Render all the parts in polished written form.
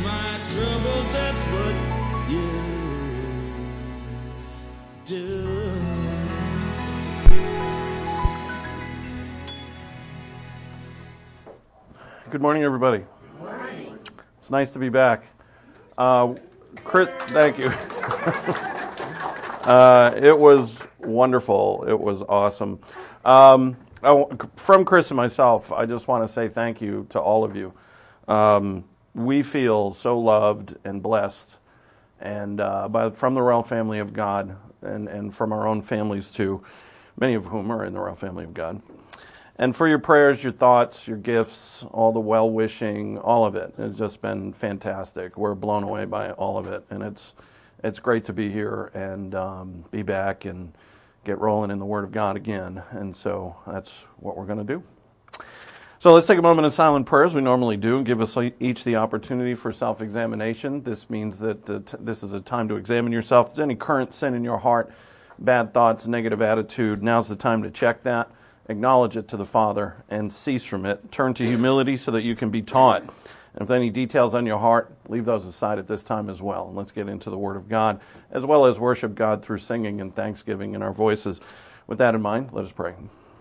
my trouble, that's what you do. Good morning, everybody. Good morning. It's nice to be back. Chris, thank you. It was wonderful. It was awesome. From Chris and myself, I just want to say thank you to all of you. We feel so loved and blessed, and from the Royal Family of God, and from our own families too, many of whom are in the Royal Family of God. And for your prayers, your thoughts, your gifts, all the well-wishing, all of it. It's just been fantastic. We're blown away by all of it. And it's great to be here and be back and get rolling in the Word of God again. And so that's what we're going to do. So let's take a moment of silent prayer, as we normally do, and give us each the opportunity for self-examination. This means that this is a time to examine yourself. If there's any current sin in your heart, bad thoughts, negative attitude, now's the time to check that. Acknowledge it to the Father and cease from it. Turn to humility so that you can be taught. And if any details on your heart, leave those aside at this time as well. And let's get into the Word of God, as well as worship God through singing and thanksgiving in our voices. With that in mind, let us pray.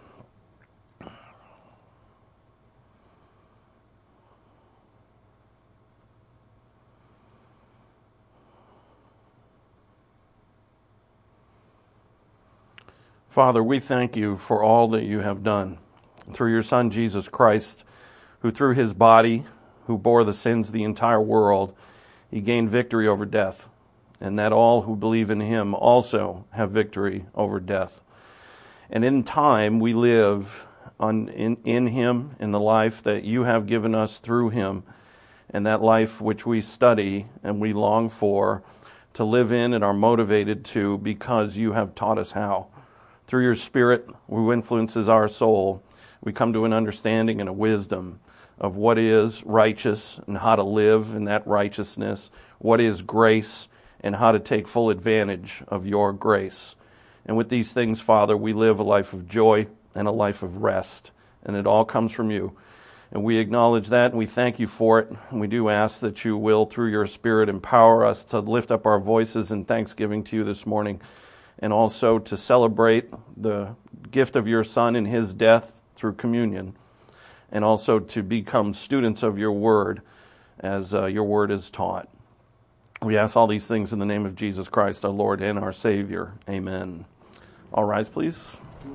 Father, we thank you for all that you have done through your Son, Jesus Christ, who through his body, who bore the sins of the entire world, he gained victory over death, and that all who believe in him also have victory over death. And in time, we live in him, in the life that you have given us through him, and that life which we study and we long for to live in and are motivated to because you have taught us how. Through your Spirit, who influences our soul, we come to an understanding and a wisdom of what is righteous and how to live in that righteousness, what is grace and how to take full advantage of your grace. And with these things, Father, we live a life of joy and a life of rest, and it all comes from you. And we acknowledge that, and we thank you for it. And we do ask that you will, through your Spirit, empower us to lift up our voices in thanksgiving to you this morning, and also to celebrate the gift of your Son and his death through communion, and also to become students of your word as your word is taught. We ask all these things in the name of Jesus Christ, our Lord and our Savior. Amen. All rise, please.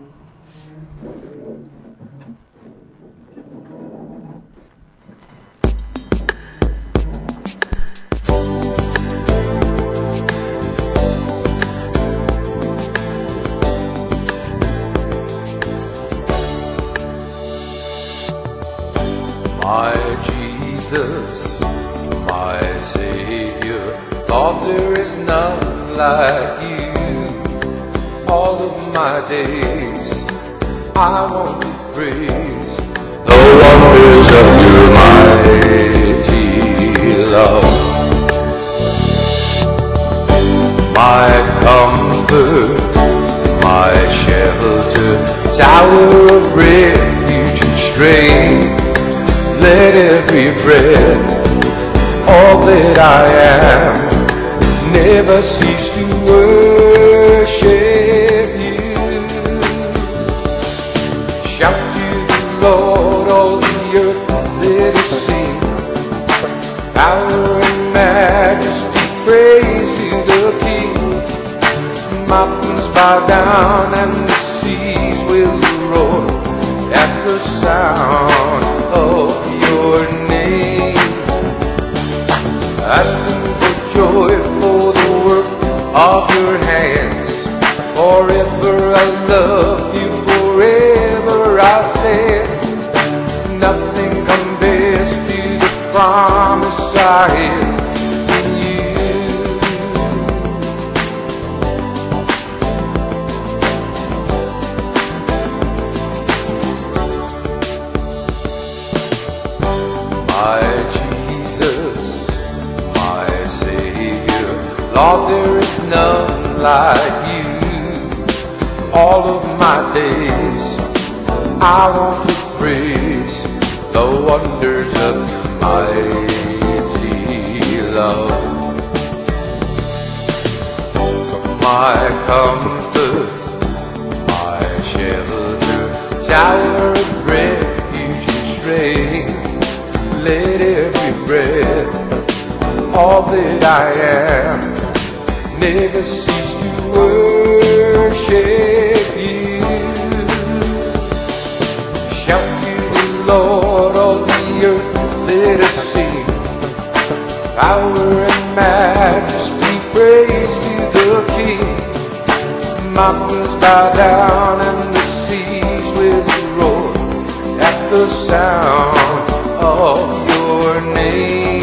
My Jesus, my Savior, Lord, there is none like you. All of my days, I want to praise the wonders of your mighty love. My comfort, my shelter, tower of refuge and strength. Let every breath, all that I am, never cease to worship you. Shout to the Lord, all the earth, let us sing. Power and majesty, praise to the King. Mountains bow down and the seas will roar at the sound of your name. I sing for joy for the work of your hands. Forever I love you, forever I'll stand. Nothing compares to the promise I have in you. My Jesus, my Savior, Lord, there is none like you. All of my days, I want to praise the wonders of your mighty every breath, all that I am, never cease to worship you. Shout to the Lord, all the earth, let us sing. Power and majesty, praise to the King. Mountains bow down and the seas will roar at the sound of your name.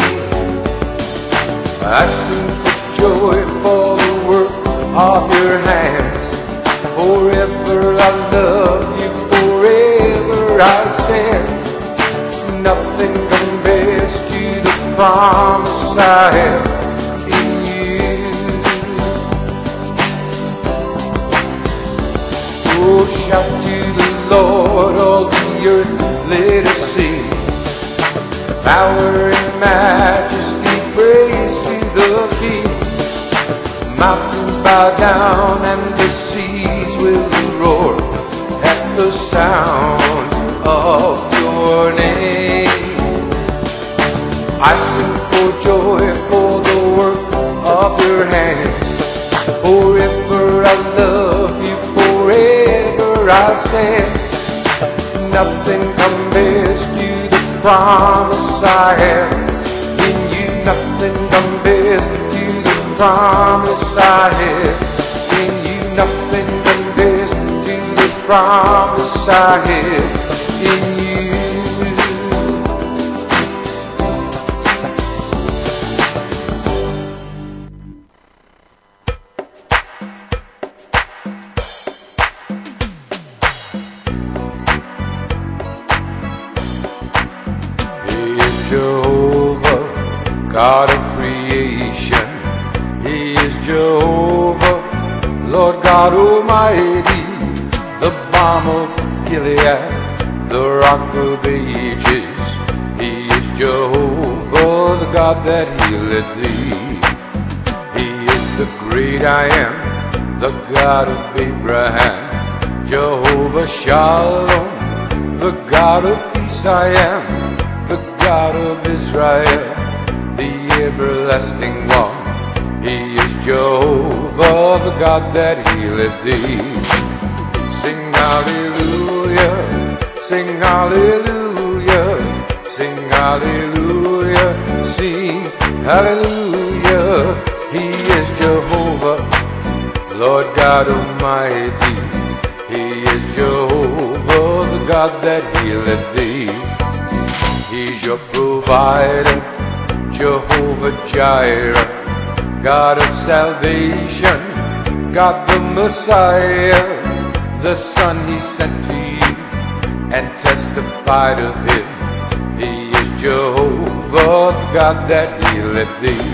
I sing for joy for the work of your hands. Forever I love you, forever I stand. Nothing compares to the promise I have in you. Oh, shout to the Lord, all the earth, let us sing. Power and majesty, praise to the King. Mountains bow down and the seas will roar at the sound of your name. I sing for joy for the work of your hands. Forever I love you, forever I stand. Nothing compares to the promise I have in you. Nothing compares to the promise I have in you. Nothing compares to the promise I have in you. Jehovah, God of creation. He is Jehovah, Lord God Almighty, the balm of Gilead, the rock of ages. He is Jehovah, the God that healeth thee. He is the great I am, the God of Abraham. Jehovah Shalom, the God of peace I am, the God of Israel, the everlasting one. He is Jehovah, the God that healeth thee. Sing hallelujah, sing hallelujah, sing hallelujah, sing hallelujah. He is Jehovah, Lord God Almighty. He is Jehovah, the God that healeth thee. He's your provider, Jehovah Jireh, God of salvation, God the Messiah, the Son He sent to you and testified of Him. He is Jehovah, the God that healeth thee.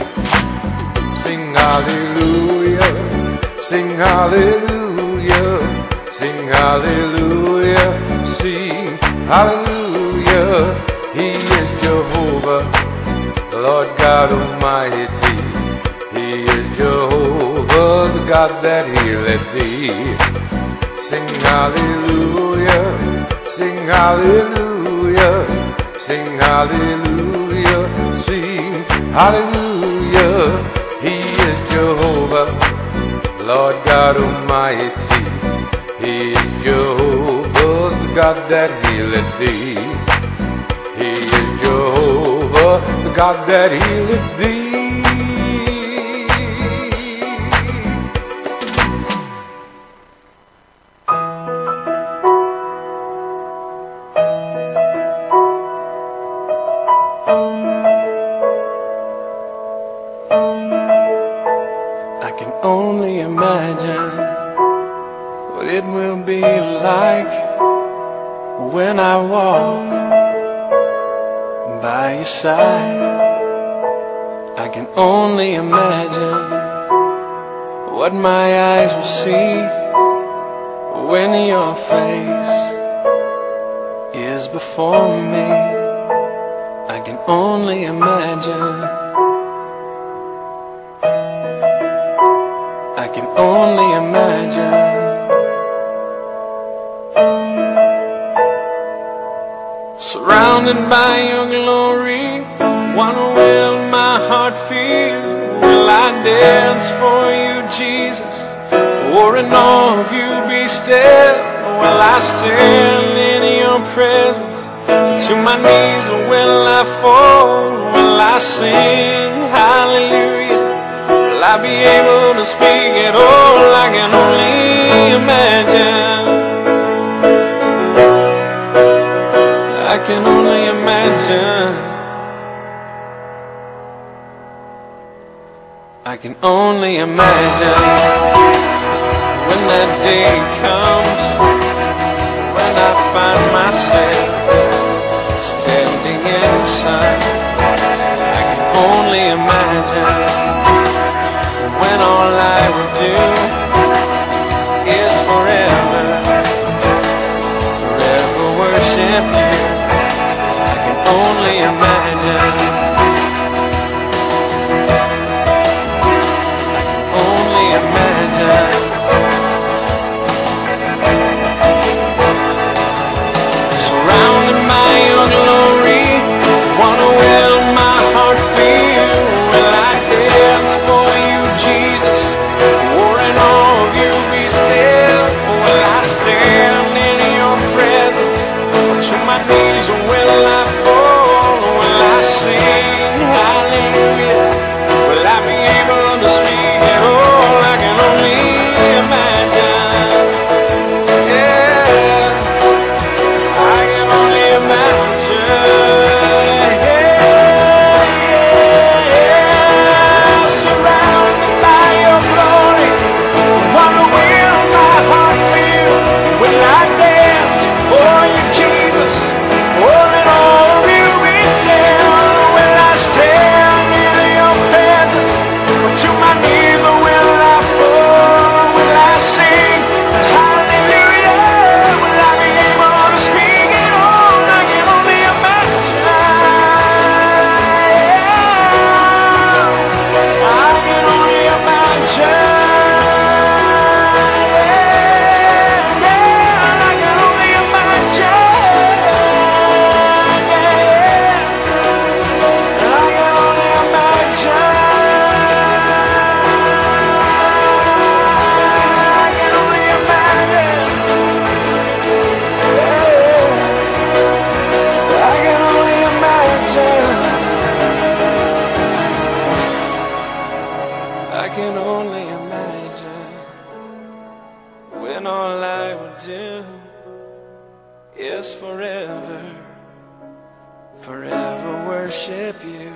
Sing hallelujah, sing hallelujah, sing hallelujah, sing hallelujah. He is Jehovah, Lord God Almighty. He is Jehovah, the God that healeth thee. Sing hallelujah, sing hallelujah, sing hallelujah, sing hallelujah. He is Jehovah, Lord God Almighty. He is Jehovah, the God that healeth thee. He is Jehovah, the God that healeth thee. I can only imagine what it will be like when I walk by your side. I can only imagine what my eyes will see when your face is before me. I can only imagine. I can only imagine. Surrounded by your glory, What will my heart feel? Will I dance for you, Jesus? Or in awe of you be still? Will I stand in your presence? To my knees will I fall? Will I sing hallelujah? Will I be able to speak at all? I can only imagine. I can only imagine. I can only imagine when that day comes, when I find myself standing inside. I can only imagine when all I will do is forever, forever worship you. I can only imagine. Surrounded by your glory, what will my heart feel? Will I dance for you, Jesus? Or in awe of you be still? Will I stand in your presence? Or to my knees will I fall? Will I sing hallelujah? Will I be able to speak at all? I can only imagine. Yeah, I can only imagine. Yeah. Surrounded by your glory, what will my heart feel? Will I dance for you, Jesus? Or in all of you be still? Will I stand in your presence? Or to my knees will I fall? Will I sing hallelujah? Will I be able to speak at all? I can only imagine. I can only imagine. I can only imagine. I can only imagine. I can only imagine. I can only imagine. I can only imagine when all I would do is forever, forever worship you.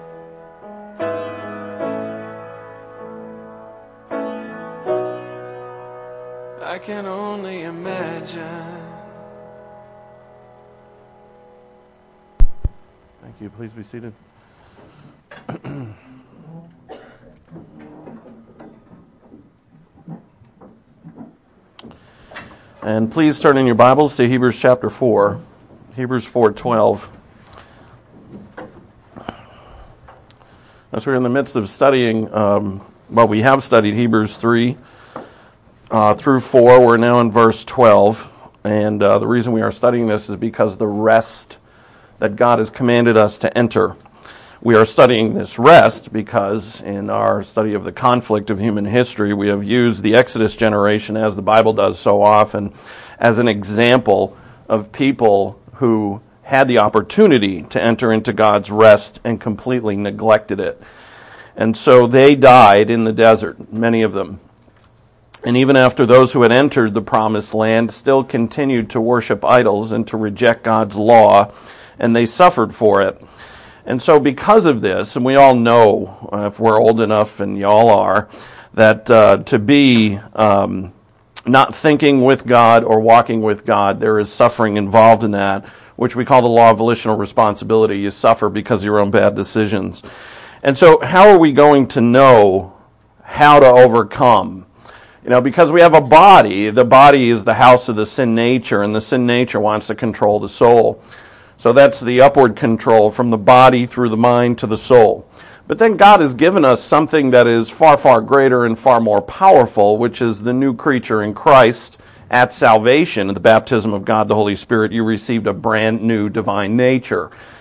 I can only imagine. Thank you. Please be seated. And please turn in your Bibles to Hebrews chapter 4, Hebrews 4:12. As we're in the midst of studying, we have studied Hebrews 3 through 4. We're now in verse 12. And the reason we are studying this is because the rest that God has commanded us to enter. We are studying this rest because in our study of the conflict of human history, we have used the Exodus generation, as the Bible does so often, as an example of people who had the opportunity to enter into God's rest and completely neglected it. And so they died in the desert, many of them. And even after those who had entered the promised land still continued to worship idols and to reject God's law, and they suffered for it. And so because of this, and we all know, if we're old enough, and y'all are, that to be not thinking with God or walking with God, there is suffering involved in that, which we call the law of volitional responsibility. You suffer because of your own bad decisions. And so how are we going to know how to overcome? You know, because we have a body. The body is the house of the sin nature, and the sin nature wants to control the soul. So that's the upward control from the body through the mind to the soul. But then God has given us something that is far, far greater and far more powerful, which is the new creature in Christ. At salvation, in the baptism of God the Holy Spirit, you received a brand new divine nature.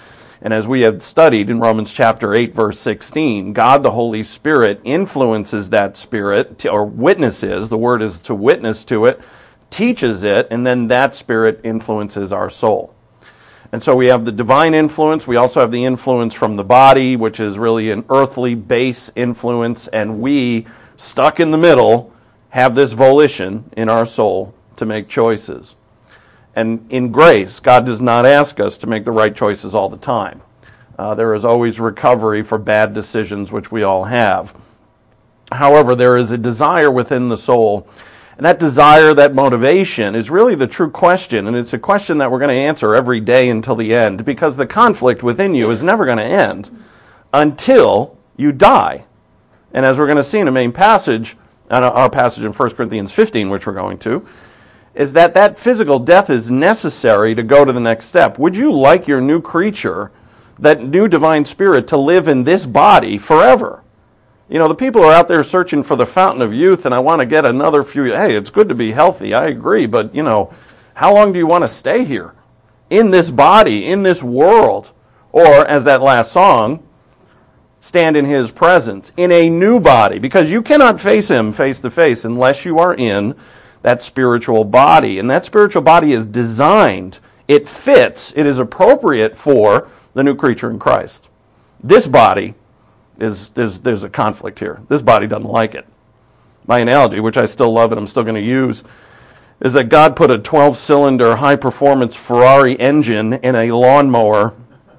And as we have studied in Romans chapter 8, verse 16, God the Holy Spirit influences that spirit, or witnesses, the word is to witness to it, teaches it, and then that spirit influences our soul. And so we have the divine influence. We also have the influence from the body, which is really an earthly base influence, and we, stuck in the middle, have this volition in our soul to make choices. And in grace, God does not ask us to make the right choices all the time. There is always recovery for bad decisions, which we all have. However, there is a desire within the soul, and that desire, that motivation, is really the true question, and it's a question that we're going to answer every day until the end, because the conflict within you is never going to end until you die. And as we're going to see in the main passage, our passage in 1 Corinthians 15, which we're going to, is that physical death is necessary to go to the next step. Would you like your new creature, that new divine spirit, to live in this body forever? You know, the people are out there searching for the fountain of youth, and I want to get another few. Hey, it's good to be healthy, I agree, but, how long do you want to stay here? In this body, in this world? Or, as that last song, stand in his presence, in a new body, because you cannot face him face to face unless you are in that spiritual body. And that spiritual body is designed, it fits, it is appropriate for the new creature in Christ. This body, there's a conflict here. This body doesn't like it. My analogy, which I still love and I'm still going to use, is that God put a 12-cylinder high-performance Ferrari engine in a lawnmower,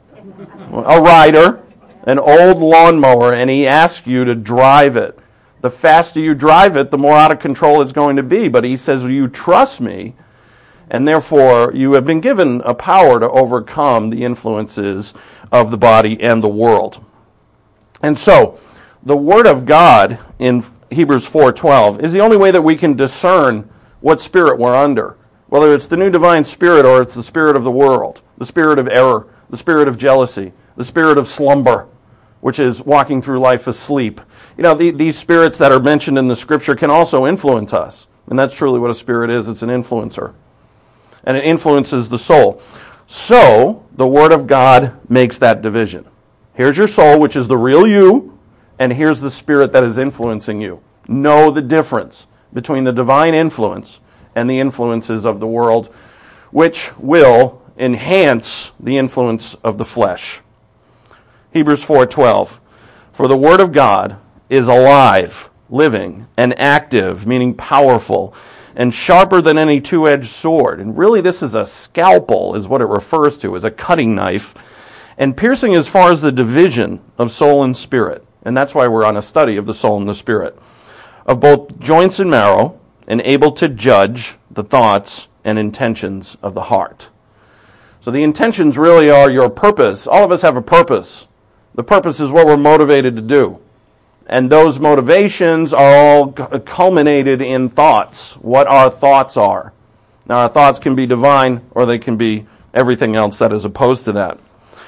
a rider, an old lawnmower, and he asks you to drive it. The faster you drive it, the more out of control it's going to be. But he says, you trust me, and therefore you have been given a power to overcome the influences of the body and the world. And so, the Word of God in Hebrews 4:12 is the only way that we can discern what spirit we're under. Whether it's the new divine spirit or it's the spirit of the world, the spirit of error, the spirit of jealousy, the spirit of slumber, which is walking through life asleep. These spirits that are mentioned in the Scripture can also influence us. And that's truly what a spirit is. It's an influencer. And it influences the soul. So, the Word of God makes that division. Here's your soul, which is the real you, and here's the spirit that is influencing you. Know the difference between the divine influence and the influences of the world, which will enhance the influence of the flesh. Hebrews 4:12, for the Word of God is alive, living, and active, meaning powerful, and sharper than any two-edged sword. And really this is a scalpel, is what it refers to, as a cutting knife, and piercing as far as the division of soul and spirit. And that's why we're on a study of the soul and the spirit, of both joints and marrow, and able to judge the thoughts and intentions of the heart. So the intentions really are your purpose. All of us have a purpose. The purpose is what we're motivated to do. And those motivations are all culminated in thoughts, what our thoughts are. Now, our thoughts can be divine, or they can be everything else that is opposed to that.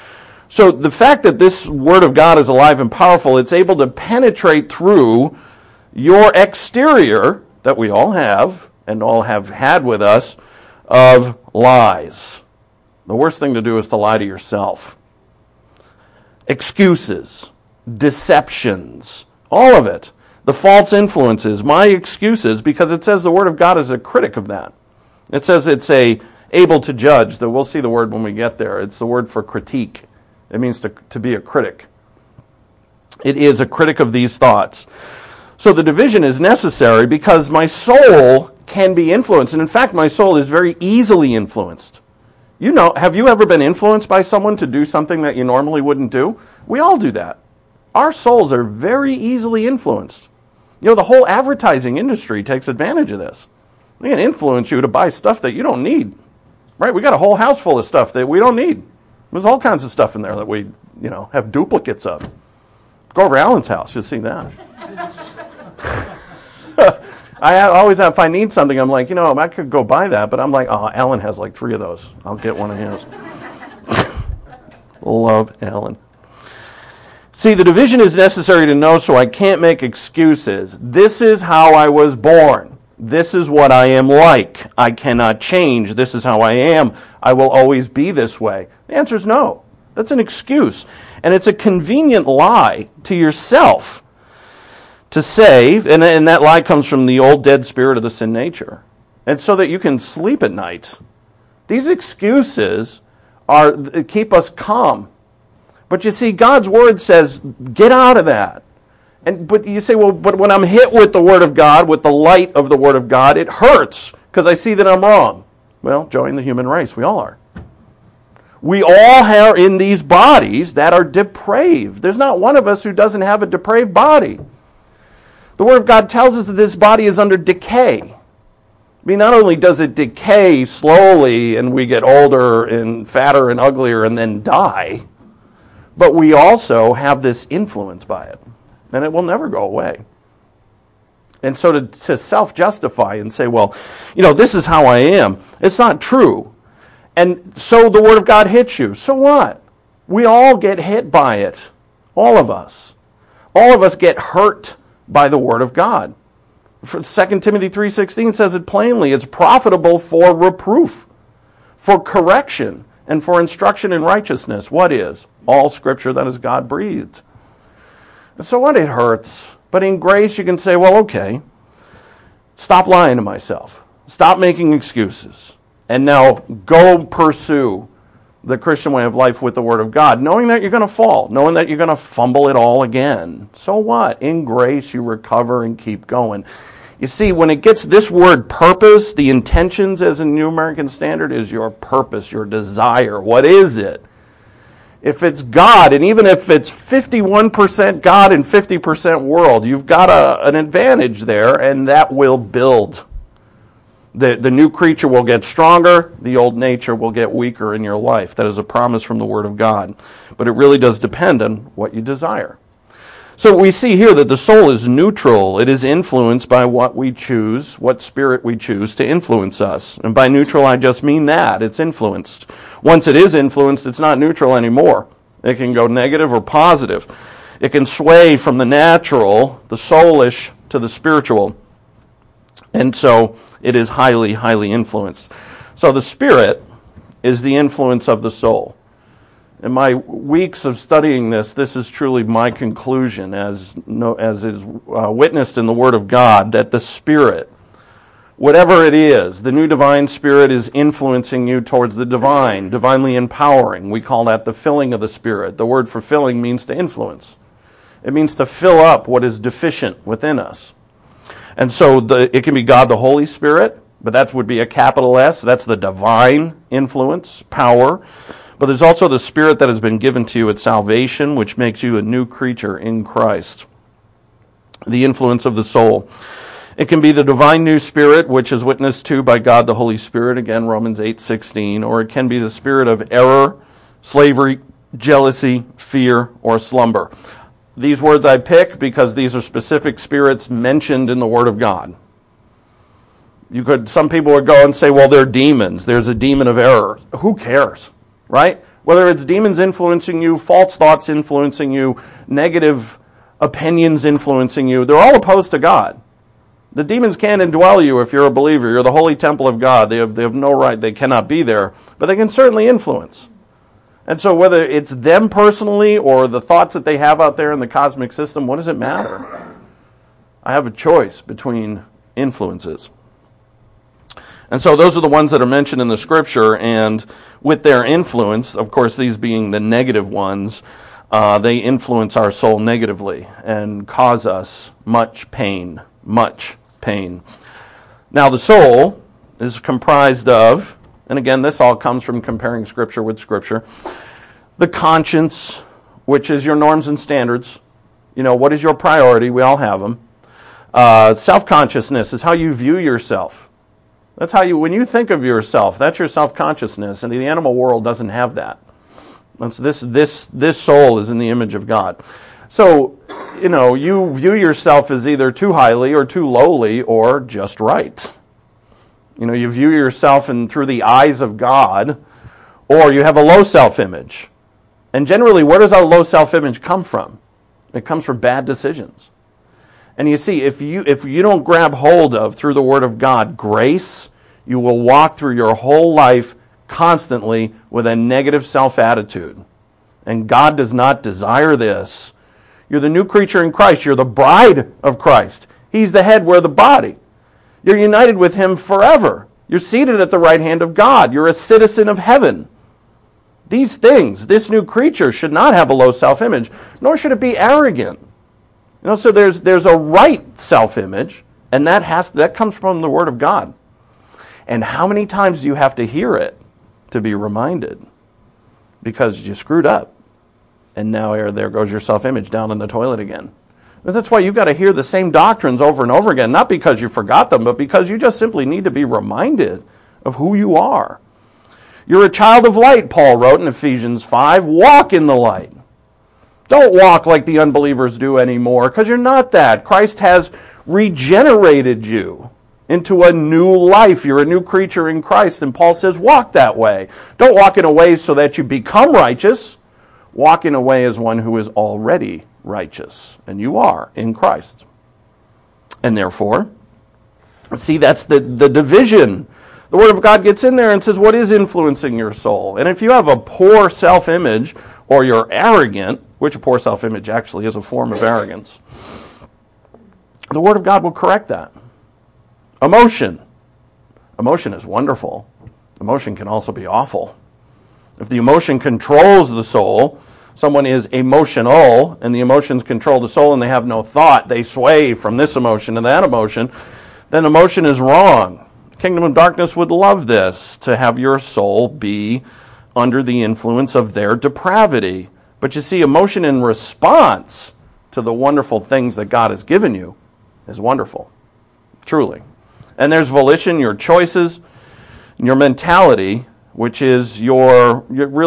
So the fact that this Word of God is alive and powerful, it's able to penetrate through your exterior, that we all have, and all have had with us, of lies. The worst thing to do is to lie to yourself. Excuses, deceptions, all of it. The false influences, my excuses, because it says the Word of God is a critic of that. It says it's able to judge. We'll see the word when we get there. It's the word for critique. It means to be a critic. It is a critic of these thoughts. So the division is necessary because my soul can be influenced. And in fact, my soul is very easily influenced. Have you ever been influenced by someone to do something that you normally wouldn't do? We all do that. Our souls are very easily influenced. The whole advertising industry takes advantage of this. They can influence you to buy stuff that you don't need. Right? We got a whole house full of stuff that we don't need. There's all kinds of stuff in there that we, have duplicates of. Go over to Alan's house, you'll see that. If I need something, I'm like, I could go buy that, but I'm like, Alan has like 3 of those. I'll get one of his. Love Alan. See, the division is necessary to know so I can't make excuses. This is how I was born. This is what I am like. I cannot change. This is how I am. I will always be this way. The answer is no. That's an excuse. And it's a convenient lie to yourself to save, and that lie comes from the old dead spirit of the sin nature. And so that you can sleep at night. These excuses keep us calm. But you see, God's Word says, get out of that. But you say, well, but when I'm hit with the Word of God, with the light of the Word of God, it hurts because I see that I'm wrong. Well, join the human race. We all are. We all are in these bodies that are depraved. There's not one of us who doesn't have a depraved body. The Word of God tells us that this body is under decay. I mean, not only does it decay slowly and we get older and fatter and uglier and then die, but we also have this influence by it. And it will never go away. And so to self-justify and say, well, this is how I am, it's not true. And so the Word of God hits you. So what? We all get hit by it. All of us. All of us get hurt by the Word of God. 2 Timothy 3:16 says it plainly. It's profitable for reproof, for correction, and for instruction in righteousness. What is? All Scripture that is God-breathed. And so what? It hurts. But in grace you can say, well, okay, stop lying to myself. Stop making excuses. And now go pursue the Christian way of life with the Word of God, knowing that you're going to fall, knowing that you're going to fumble it all again. So what? In grace you recover and keep going. You see, when it gets this word purpose, the intentions as in New American Standard is your purpose, your desire. What is it? If it's God, and even if it's 51% God and 50% world, you've got an advantage there, and that will build. The new creature will get stronger, the old nature will get weaker in your life. That is a promise from the Word of God. But it really does depend on what you desire. So we see here that the soul is neutral. It is influenced by what we choose, what spirit we choose to influence us. And by neutral, I just mean that. It's influenced. Once it is influenced, it's not neutral anymore. It can go negative or positive. It can sway from the natural, the soulish, to the spiritual. And so it is highly, highly influenced. So the spirit is the influence of the soul. In my weeks of studying this is truly my conclusion, as is witnessed in the Word of God, that the Spirit, whatever it is, the new divine Spirit is influencing you towards the divine, divinely empowering. We call that the filling of the Spirit. The word for filling means to influence. It means to fill up what is deficient within us. And so it can be God the Holy Spirit, but that would be a capital S. That's the divine influence, power. But there's also the Spirit that has been given to you at salvation, which makes you a new creature in Christ. The influence of the soul. It can be the divine new Spirit, which is witnessed to by God the Holy Spirit, again, Romans 8:16, or it can be the spirit of error, slavery, jealousy, fear, or slumber. These words I pick because these are specific spirits mentioned in the Word of God. Some people would go and say, well, they're demons. There's a demon of error. Who cares? Right? Whether it's demons influencing you, false thoughts influencing you, negative opinions influencing you, they're all opposed to God. The demons can't indwell you if you're a believer. You're the holy temple of God. They have no right. They cannot be there. But they can certainly influence. And so whether it's them personally or the thoughts that they have out there in the cosmic system, what does it matter? I have a choice between influences. And so those are the ones that are mentioned in the Scripture, and with their influence, of course, these being the negative ones, they influence our soul negatively and cause us much pain, much pain. Now, the soul is comprised of, and again, this all comes from comparing Scripture with Scripture, the conscience, which is your norms and standards. What is your priority? We all have them. Self-consciousness is how you view yourself. That's how when you think of yourself, that's your self-consciousness, and the animal world doesn't have that. This soul is in the image of God. So, you view yourself as either too highly or too lowly or just right. You view yourself through the eyes of God, or you have a low self-image. And generally, where does our low self-image come from? It comes from bad decisions. And you see, if you don't grab hold of, through the Word of God, grace, you will walk through your whole life constantly with a negative self-attitude. And God does not desire this. You're the new creature in Christ. You're the bride of Christ. He's the head, we're the body. You're united with him forever. You're seated at the right hand of God. You're a citizen of heaven. These things, this new creature should not have a low self-image, nor should it be arrogant. So there's a right self-image, and that comes from the Word of God. And how many times do you have to hear it to be reminded? Because you screwed up, and now there goes your self-image down in the toilet again. But that's why you've got to hear the same doctrines over and over again, not because you forgot them, but because you just simply need to be reminded of who you are. You're a child of light, Paul wrote in Ephesians 5. Walk in the light. Don't walk like the unbelievers do anymore, because you're not that. Christ has regenerated you into a new life. You're a new creature in Christ, and Paul says walk that way. Don't walk in a way so that you become righteous. Walk in a way as one who is already righteous, and you are in Christ. And therefore, see, that's the division. The Word of God gets in there and says what is influencing your soul. And if you have a poor self-image, or you're arrogant, which a poor self-image actually is a form of arrogance, the Word of God will correct that. Emotion. Emotion is wonderful. Emotion can also be awful. If the emotion controls the soul, someone is emotional, and the emotions control the soul, and they have no thought, they sway from this emotion to that emotion, then emotion is wrong. The kingdom of darkness would love this, to have your soul be under the influence of their depravity. But you see, emotion in response to the wonderful things that God has given you is wonderful, truly. And there's volition, your choices, your mentality, which is your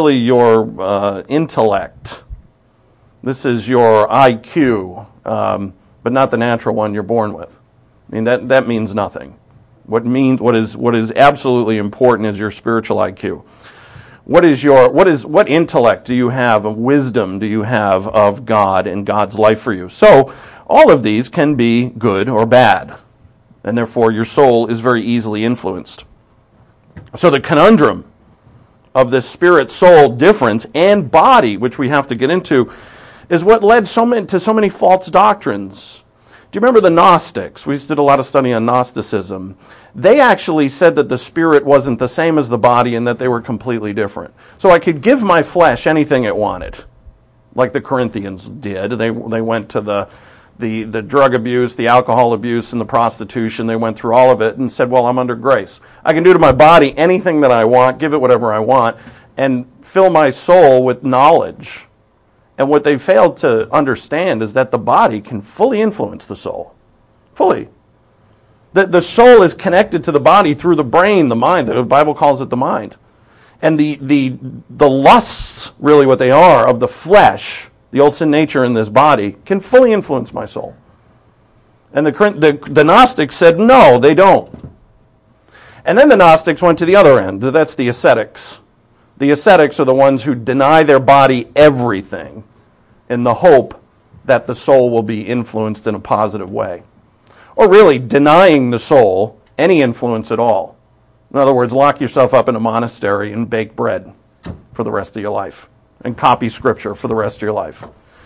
intellect. This is your IQ, but not the natural one you're born with. I mean, that means nothing. What is absolutely important is your spiritual IQ. What intellect do you have, of wisdom do you have of God and God's life for you? So all of these can be good or bad, and therefore your soul is very easily influenced. So the conundrum of this spirit-soul difference and body, which we have to get into, is what led to so many false doctrines. Do you remember the Gnostics? We did a lot of study on Gnosticism. They actually said that the spirit wasn't the same as the body and that they were completely different. So I could give my flesh anything it wanted, like the Corinthians did. They went to the drug abuse, the alcohol abuse, and the prostitution. They went through all of it and said, well, I'm under grace. I can do to my body anything that I want, give it whatever I want, and fill my soul with knowledge. And what they failed to understand is that the body can fully influence the soul. Fully. The soul is connected to the body through the brain, the mind. The Bible calls it the mind. And the lusts, really what they are, of the flesh, the old sin nature in this body, can fully influence my soul. And the Gnostics said, no, they don't. And then the Gnostics went to the other end. That's the ascetics. The ascetics are the ones who deny their body everything in the hope that the soul will be influenced in a positive way. Or really denying the soul any influence at all. In other words, lock yourself up in a monastery and bake bread for the rest of your life. And copy scripture for the rest of your life.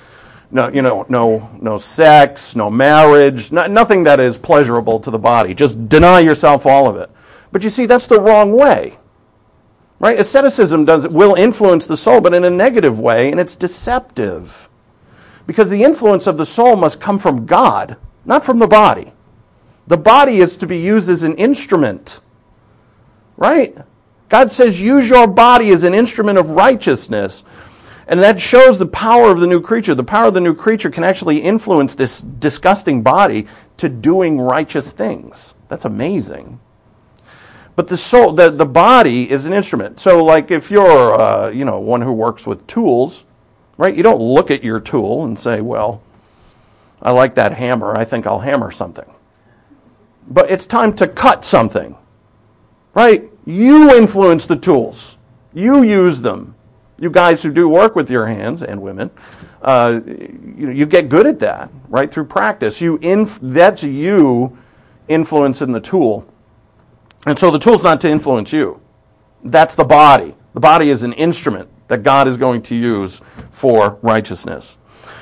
No sex, no marriage, nothing that is pleasurable to the body. Just deny yourself all of it. But you see, that's the wrong way. Right? Asceticism will influence the soul, but in a negative way, and it's deceptive. Because the influence of the soul must come from God, not from the body. The body is to be used as an instrument. Right? God says, use your body as an instrument of righteousness. And that shows the power of the new creature. The power of the new creature can actually influence this disgusting body to doing righteous things. That's amazing. But the soul, the body is an instrument. So like if you're, one who works with tools, right? You don't look at your tool and say, well, I like that hammer. I think I'll hammer something. But it's time to cut something, right? You influence the tools. You use them. You guys who do work with your hands, and women, you get good at that, right? Through practice. That's you influencing the tool. And so the tool's not to influence you. That's the body. The body is an instrument that God is going to use for righteousness.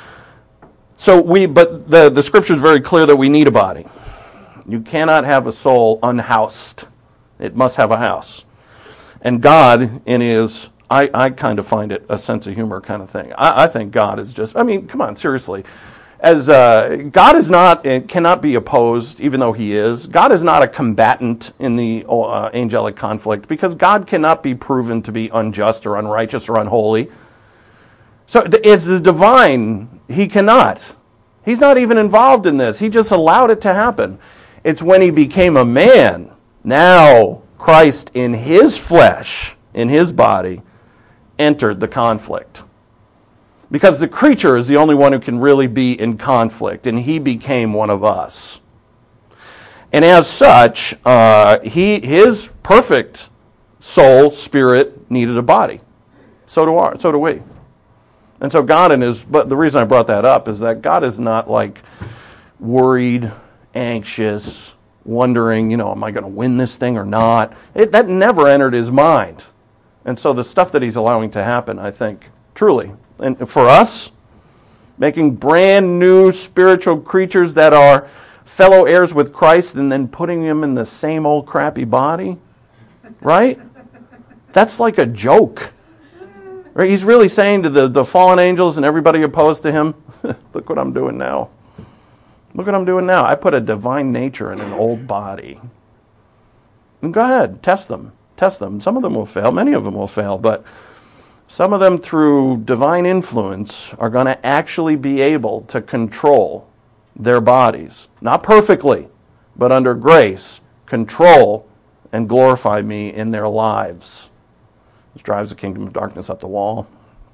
But the scripture is very clear that we need a body. You cannot have a soul unhoused. It must have a house. And God, in his, I kind of find it a sense of humor kind of thing. I think God is just, come on, seriously. As God is not, cannot be opposed, even though he is. God is not a combatant in the angelic conflict, because God cannot be proven to be unjust or unrighteous or unholy. So it's the divine, he cannot. He's not even involved in this. He just allowed it to happen. It's when he became a man, now Christ in his flesh, in his body, entered the conflict. Because the creature is the only one who can really be in conflict, and he became one of us. And as such, his perfect soul, spirit, needed a body. So do we. And so God but the reason I brought that up is that God is not like worried, anxious, wondering, am I going to win this thing or not? That never entered his mind. And so the stuff that he's allowing to happen, I think, truly, and for us, making brand new spiritual creatures that are fellow heirs with Christ and then putting them in the same old crappy body, right? That's like a joke. Right? He's really saying to the fallen angels and everybody opposed to him, look what I'm doing now. Look what I'm doing now. I put a divine nature in an old body. And go ahead, test them. Test them. Some of them will fail. Many of them will fail. But some of them, through divine influence, are going to actually be able to control their bodies. Not perfectly, but under grace, control and glorify me in their lives. This drives the kingdom of darkness up the wall.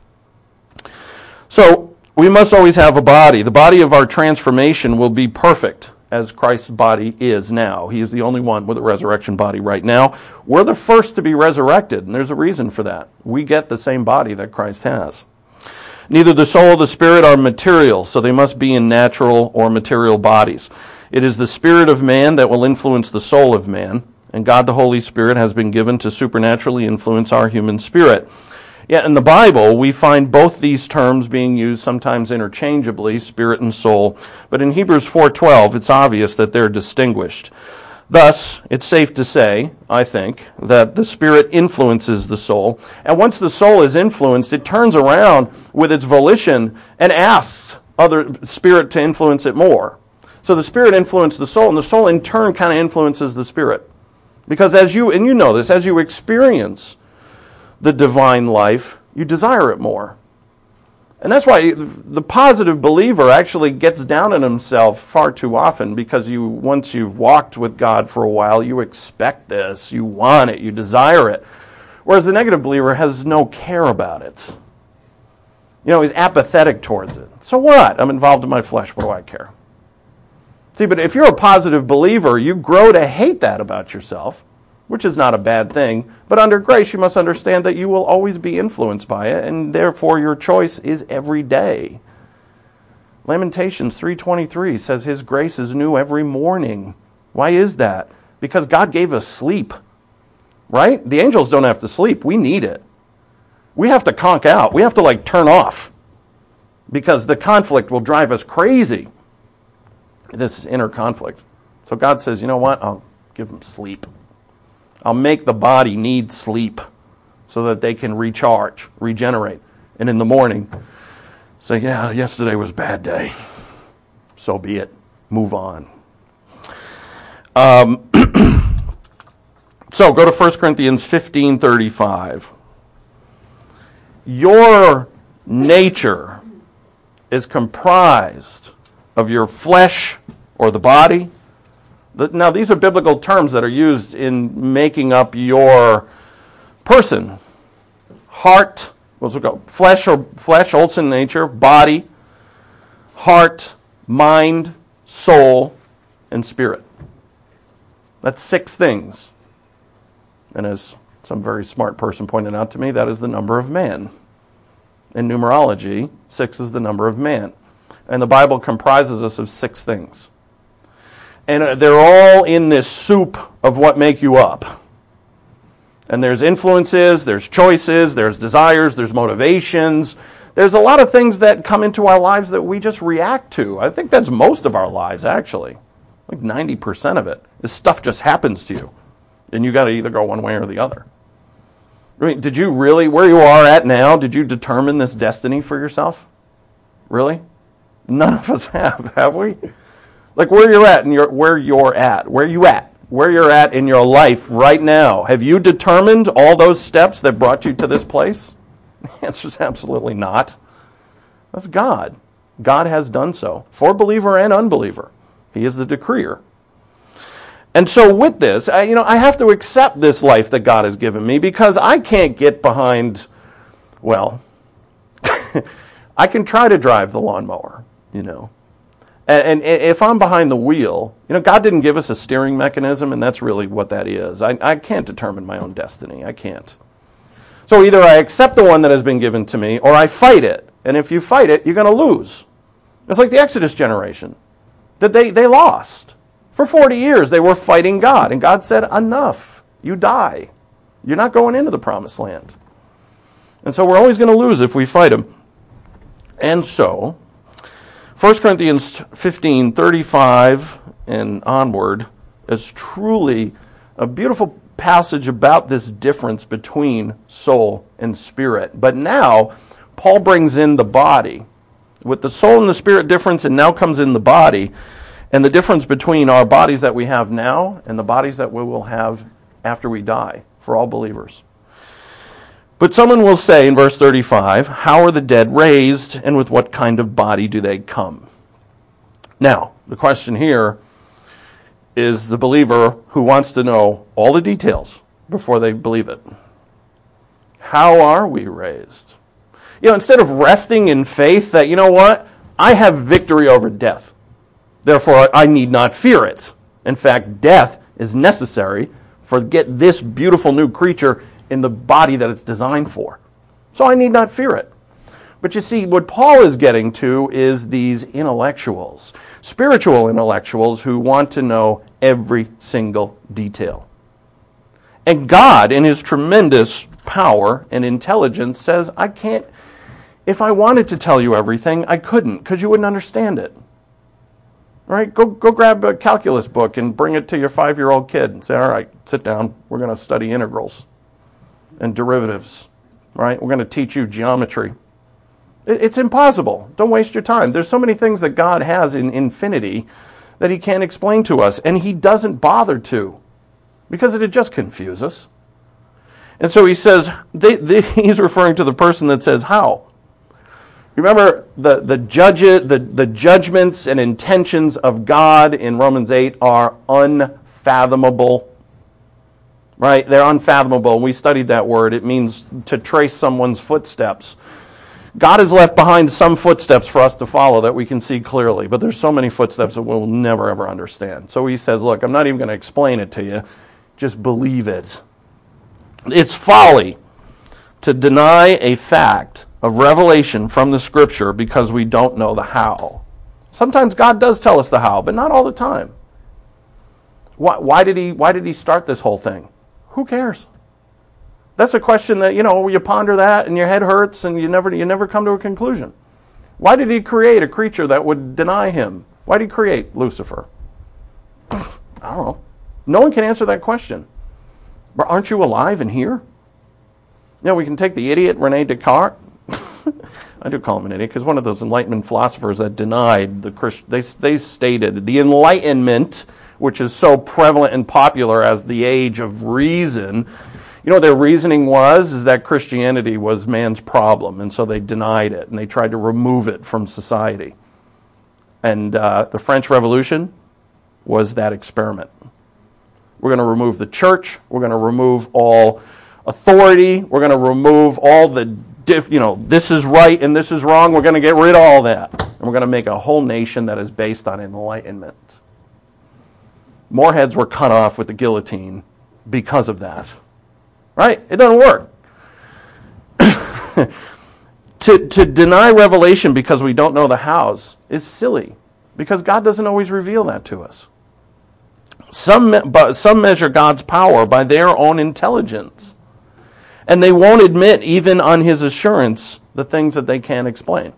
So, we must always have a body. The body of our transformation will be perfect, as Christ's body is now. He is the only one with a resurrection body right now. We're the first to be resurrected, and there's a reason for that. We get the same body that Christ has. Neither the soul or the spirit are material, so they must be in natural or material bodies. It is the spirit of man that will influence the soul of man, and God the Holy Spirit has been given to supernaturally influence our human spirit. Yet in the Bible, we find both these terms being used sometimes interchangeably, spirit and soul. But in Hebrews 4:12, it's obvious that they're distinguished. Thus, it's safe to say, I think, that the spirit influences the soul. And once the soul is influenced, it turns around with its volition and asks other spirit to influence it more. So the spirit influences the soul, and the soul in turn kind of influences the spirit. Because as you know this, as you experience the divine life, you desire it more. And that's why the positive believer actually gets down on himself far too often, because once you've walked with God for a while, you expect this, you want it, you desire it. Whereas the negative believer has no care about it. He's apathetic towards it. So what? I'm involved in my flesh, what do I care? See, but if you're a positive believer, you grow to hate that about yourself, which is not a bad thing. But under grace, you must understand that you will always be influenced by it, and therefore your choice is every day. Lamentations 3:23 says his grace is new every morning. Why is that? Because God gave us sleep, right? The angels don't have to sleep. We need it. We have to conk out. We have to turn off, because the conflict will drive us crazy. This inner conflict. So God says, you know what? I'll give them sleep. I'll make the body need sleep so that they can recharge, regenerate. And in the morning, say, yeah, yesterday was a bad day. So be it. Move on. So go to 1 Corinthians 15:35. Your nature is comprised of your flesh or the body. Now, these are biblical terms that are used in making up your person. Heart, we'll go flesh, Olson nature, body, heart, mind, soul, and spirit. That's 6 things. And as some very smart person pointed out to me, that is the number of man. In numerology, 6 is the number of man. And the Bible comprises us of 6 things. And they're all in this soup of what make you up. And there's influences, there's choices, there's desires, there's motivations. There's a lot of things that come into our lives that we just react to. I think that's most of our lives, actually. Like 90% of it. This stuff just happens to you. And you got to either go one way or the other. I mean, did you really, where you are at now, did you determine this destiny for yourself? Really? None of us have we? Like where you're at and where you're at in your life right now. Have you determined all those steps that brought you to this place? The answer is absolutely not. That's God. God has done so for believer and unbeliever. He is the decreer. And so with this, I have to accept this life that God has given me because I can't get behind, well, I can try to drive the lawnmower, And if I'm behind the wheel, God didn't give us a steering mechanism, and that's really what that is. I can't determine my own destiny. I can't. So either I accept the one that has been given to me, or I fight it. And if you fight it, you're going to lose. It's like the Exodus generation. That they lost. For 40 years, they were fighting God. And God said, enough. You die. You're not going into the promised land. And so we're always going to lose if we fight him. And so 1 Corinthians 15:35 and onward is truly a beautiful passage about this difference between soul and spirit. But now, Paul brings in the body. With the soul and the spirit difference, and now comes in the body, and the difference between our bodies that we have now and the bodies that we will have after we die, for all believers. But someone will say in verse 35, how are the dead raised, and with what kind of body do they come? Now, the question here is the believer who wants to know all the details before they believe it. How are we raised? Instead of resting in faith that, I have victory over death. Therefore, I need not fear it. In fact, death is necessary for get this beautiful new creature in the body that it's designed for. So I need not fear it. But you see, what Paul is getting to is these intellectuals, spiritual intellectuals who want to know every single detail. And God, in his tremendous power and intelligence, says, I can't, if I wanted to tell you everything, I couldn't, because you wouldn't understand it. All right, go grab a calculus book and bring it to your 5-year-old kid and say, all right, sit down, we're going to study integrals and derivatives, right? We're going to teach you geometry. It's impossible. Don't waste your time. There's so many things that God has in infinity that he can't explain to us, and he doesn't bother to, because it'd just confuse us. And so he says, he's referring to the person that says, how? Remember, the judgments and intentions of God in Romans 8 are unfathomable. Right? They're unfathomable. We studied that word. It means to trace someone's footsteps. God has left behind some footsteps for us to follow that we can see clearly, but there's so many footsteps that we'll never ever understand. So he says, look, I'm not even going to explain it to you. Just believe it. It's folly to deny a fact of revelation from the Scripture because we don't know the how. Sometimes God does tell us the how, but not all the time. Why did he start this whole thing? Who cares? That's a question that, you ponder that and your head hurts and you never come to a conclusion. Why did he create a creature that would deny him? Why did he create Lucifer? I don't know. No one can answer that question. But aren't you alive and here? We can take the idiot Rene Descartes. I do call him an idiot because one of those Enlightenment philosophers that denied they stated the Enlightenment, which is so prevalent and popular as the age of reason. Their reasoning is that Christianity was man's problem, and so they denied it, and they tried to remove it from society. And the French Revolution was that experiment. We're going to remove the church. We're going to remove all authority. We're going to remove all the, this is right and this is wrong. We're going to get rid of all that. And we're going to make a whole nation that is based on enlightenment. More heads were cut off with the guillotine because of that. Right? It doesn't work. To deny revelation because we don't know the hows is silly, because God doesn't always reveal that to us. Some measure God's power by their own intelligence. And they won't admit, even on his assurance, the things that they can't explain.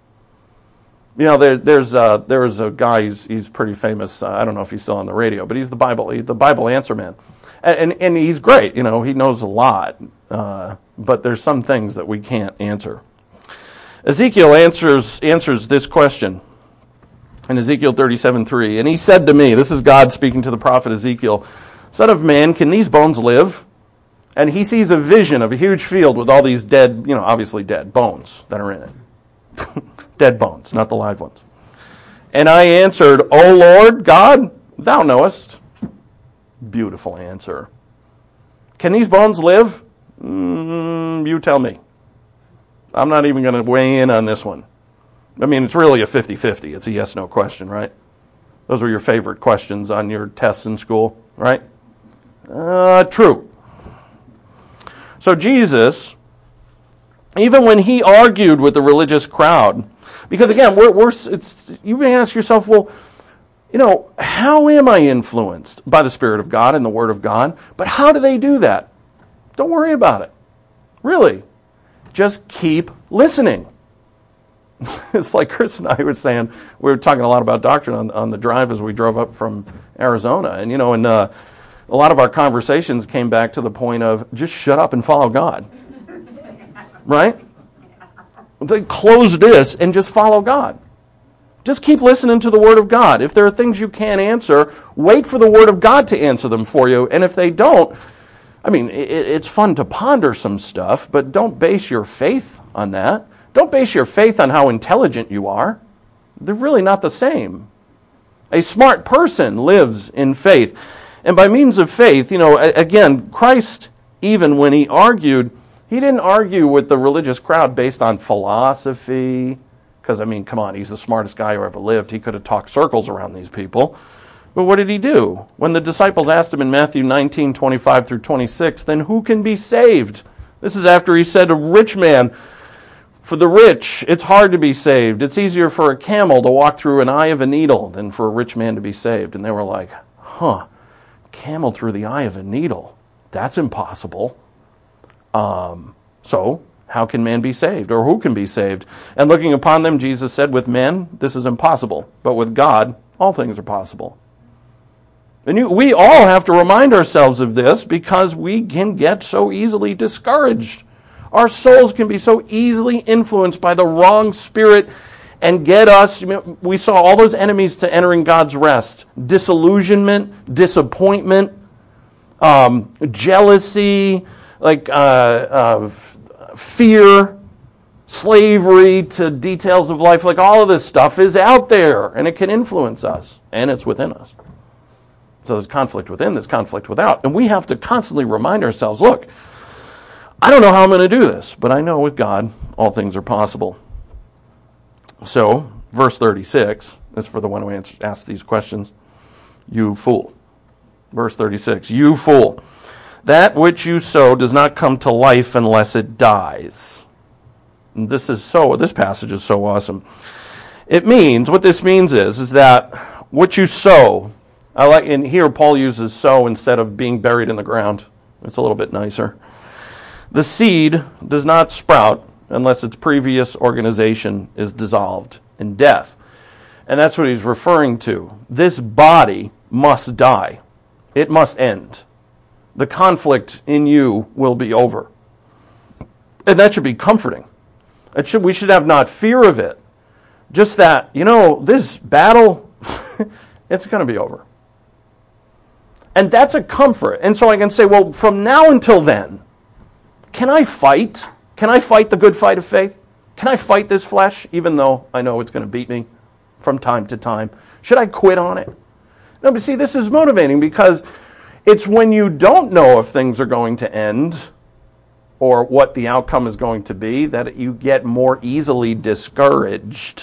You know, there's a guy, he's pretty famous. I don't know if he's still on the radio, but he's the Bible answer man. And he's great, you know, he knows a lot. But there's some things that we can't answer. Ezekiel answers this question in Ezekiel 37:3. And he said to me, this is God speaking to the prophet Ezekiel, Son of man, can these bones live? And he sees a vision of a huge field with all these dead, you know, obviously dead bones that are in it. Dead bones, not the live ones. And I answered, O Lord God, thou knowest. Beautiful answer. Can these bones live? You tell me. I'm not even going to weigh in on this one. I mean, it's really a 50-50. It's a yes-no question, right? Those were your favorite questions on your tests in school, right? True. So Jesus, even when he argued with the religious crowd, because again, you may ask yourself, well, you know, how am I influenced by the Spirit of God and the Word of God? But how do they do that? Don't worry about it. Really. Just keep listening. It's like Chris and I were saying, we were talking a lot about doctrine on the drive as we drove up from Arizona. And, you know, a lot of our conversations came back to the point of just shut up and follow God. Right? They close this and just follow God. Just keep listening to the Word of God. If there are things you can't answer, wait for the Word of God to answer them for you. And if they don't, I mean, it's fun to ponder some stuff, but don't base your faith on that. Don't base your faith on how intelligent you are. They're really not the same. A smart person lives in faith. And by means of faith, you know, again, Christ, even when he argued, he didn't argue with the religious crowd based on philosophy. Because, I mean, come on, he's the smartest guy who ever lived. He could have talked circles around these people. But what did he do? When the disciples asked him in Matthew 19:25 through 26, then who can be saved? This is after he said, a rich man, for the rich, it's hard to be saved. It's easier for a camel to walk through an eye of a needle than for a rich man to be saved. And they were like, camel through the eye of a needle? That's impossible. So how can man be saved? Or who can be saved? And looking upon them, Jesus said, with men, this is impossible. But with God, all things are possible. And we all have to remind ourselves of this because we can get so easily discouraged. Our souls can be so easily influenced by the wrong spirit and get us, we saw all those enemies to entering God's rest. Disillusionment, disappointment, jealousy, fear, slavery to details of life. Like all of this stuff is out there and it can influence us and it's within us. So there's conflict within, there's conflict without. And we have to constantly remind ourselves, look, I don't know how I'm going to do this, but I know with God, all things are possible. So, verse 36, that's for the one who asks these questions. You fool. Verse 36, you fool. That which you sow does not come to life unless it dies. And this passage is so awesome. What this means is that what you sow, and here Paul uses sow instead of being buried in the ground. It's a little bit nicer. The seed does not sprout unless its previous organization is dissolved in death. And that's what he's referring to. This body must die. It must end. The conflict in you will be over. And that should be comforting. We should have not fear of it. Just that, this battle, it's going to be over. And that's a comfort. And so I can say, well, from now until then, can I fight? Can I fight the good fight of faith? Can I fight this flesh, even though I know it's going to beat me from time to time? Should I quit on it? No, but see, this is motivating because it's when you don't know if things are going to end or what the outcome is going to be that you get more easily discouraged.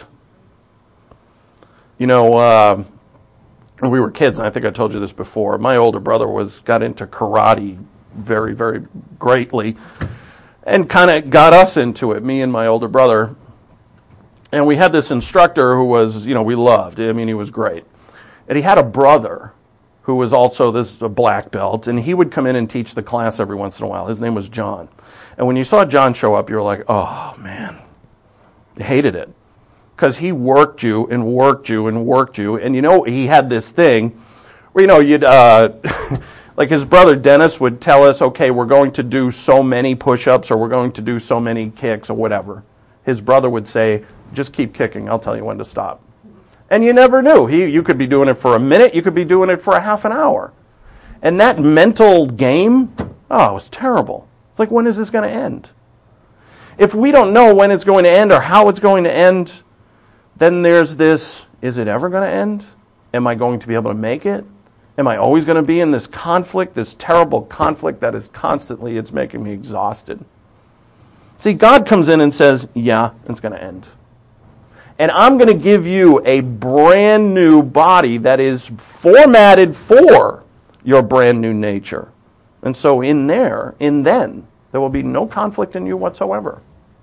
When we were kids, and I think I told you this before, my older brother got into karate very, very greatly and kind of got us into it, me and my older brother. And we had this instructor who was, we loved. I mean, he was great. And he had a brother who was also a black belt, and he would come in and teach the class every once in a while. His name was John. And when you saw John show up, you were like, oh, man. You hated it. Because he worked you and worked you and worked you. And he had this thing where, you'd, like his brother Dennis would tell us, okay, we're going to do so many push-ups or we're going to do so many kicks or whatever. His brother would say, just keep kicking. I'll tell you when to stop. And you never knew. You could be doing it for a minute. You could be doing it for a half an hour. And that mental game, it was terrible. It's like, when is this going to end? If we don't know when it's going to end or how it's going to end, then there's this, is it ever going to end? Am I going to be able to make it? Am I always going to be in this conflict, this terrible conflict that is constantly, it's making me exhausted? See, God comes in and says, yeah, it's going to end. And I'm going to give you a brand new body that is formatted for your brand new nature. And so there will be no conflict in you whatsoever.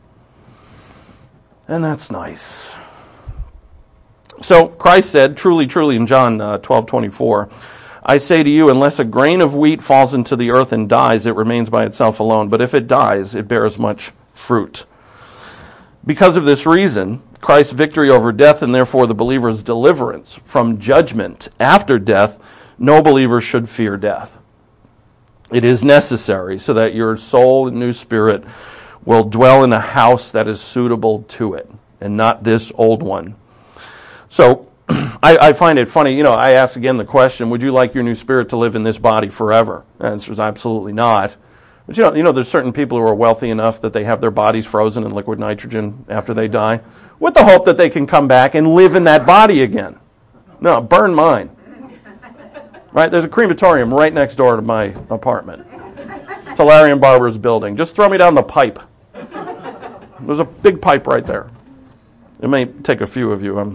And that's nice. So Christ said, truly, truly, in John 12:24, I say to you, unless a grain of wheat falls into the earth and dies, it remains by itself alone. But if it dies, it bears much fruit. Because of this reason, Christ's victory over death and therefore the believer's deliverance from judgment after death, no believer should fear death. It is necessary so that your soul and new spirit will dwell in a house that is suitable to it and not this old one. So I find it funny, I ask again the question, would you like your new spirit to live in this body forever? The answer is absolutely not. But there's certain people who are wealthy enough that they have their bodies frozen in liquid nitrogen after they die, with the hope that they can come back and live in that body again. No, burn mine. Right? There's a crematorium right next door to my apartment. It's a Larry and Barber's building. Just throw me down the pipe. There's a big pipe right there. It may take a few of you. I'm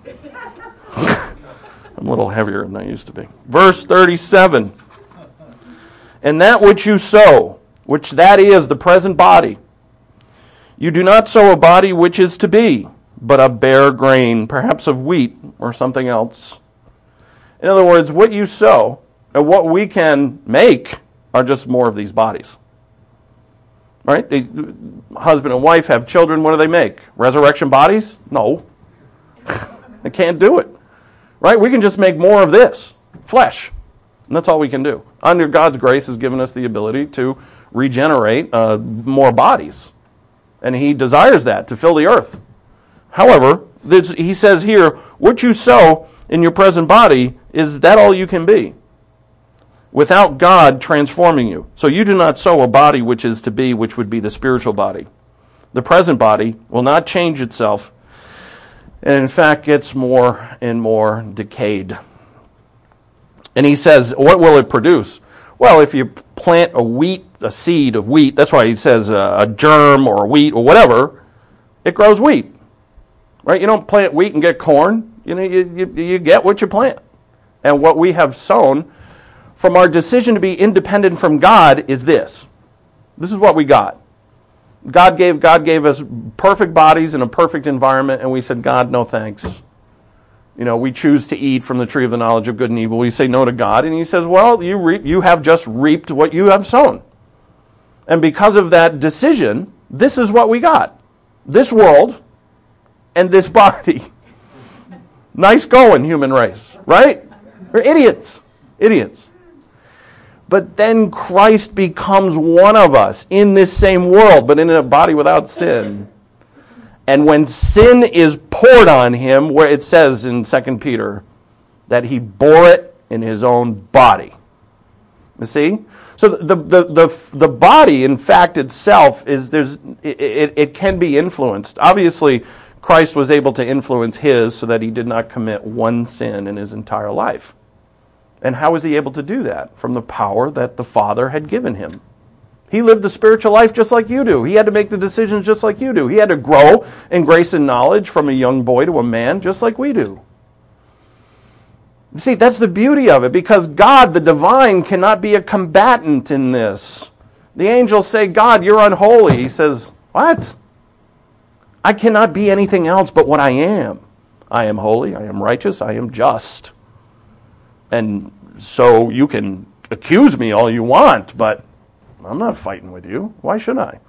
a little heavier than I used to be. Verse 37. And that which you sow, which that is the present body, you do not sow a body which is to be, but a bare grain, perhaps of wheat or something else. In other words, what you sow and what we can make are just more of these bodies. Right? Husband and wife have children. What do they make? Resurrection bodies? No. They can't do it. Right? We can just make more of this. Flesh. And that's all we can do. Under God's grace has given us the ability to regenerate more bodies. And He desires that, to fill the earth. However, He says here, what you sow in your present body, is that all you can be? Without God transforming you. So you do not sow a body which is to be, which would be the spiritual body. The present body will not change itself, and in fact gets more and more decayed. And He says, what will it produce? Well, if you plant a seed of wheat, that's why He says a germ or a wheat or whatever, it grows wheat. Right? You don't plant wheat and get corn. You get what you plant. And what we have sown from our decision to be independent from God is this. This is what we got. God gave us perfect bodies in a perfect environment, and we said, God, no thanks. We choose to eat from the tree of the knowledge of good and evil. We say no to God, and He says, well, you have just reaped what you have sown. And because of that decision, this is what we got. This world and this body. Nice going, human race, right? We're idiots. Idiots. But then Christ becomes one of us in this same world, but in a body without sin. And when sin is poured on Him, where it says in 2 Peter that He bore it in His own body. You see? So the body, in fact, itself, it can be influenced. Obviously, Christ was able to influence His so that He did not commit one sin in His entire life. And how was He able to do that? From the power that the Father had given Him. He lived the spiritual life just like you do. He had to make the decisions just like you do. He had to grow in grace and knowledge from a young boy to a man just like we do. See, that's the beauty of it, because God, the divine, cannot be a combatant in this. The angels say, God, you're unholy. He says, what? I cannot be anything else but what I am. I am holy, I am righteous, I am just. And So you can accuse me all you want, but I'm not fighting with you. Why should I?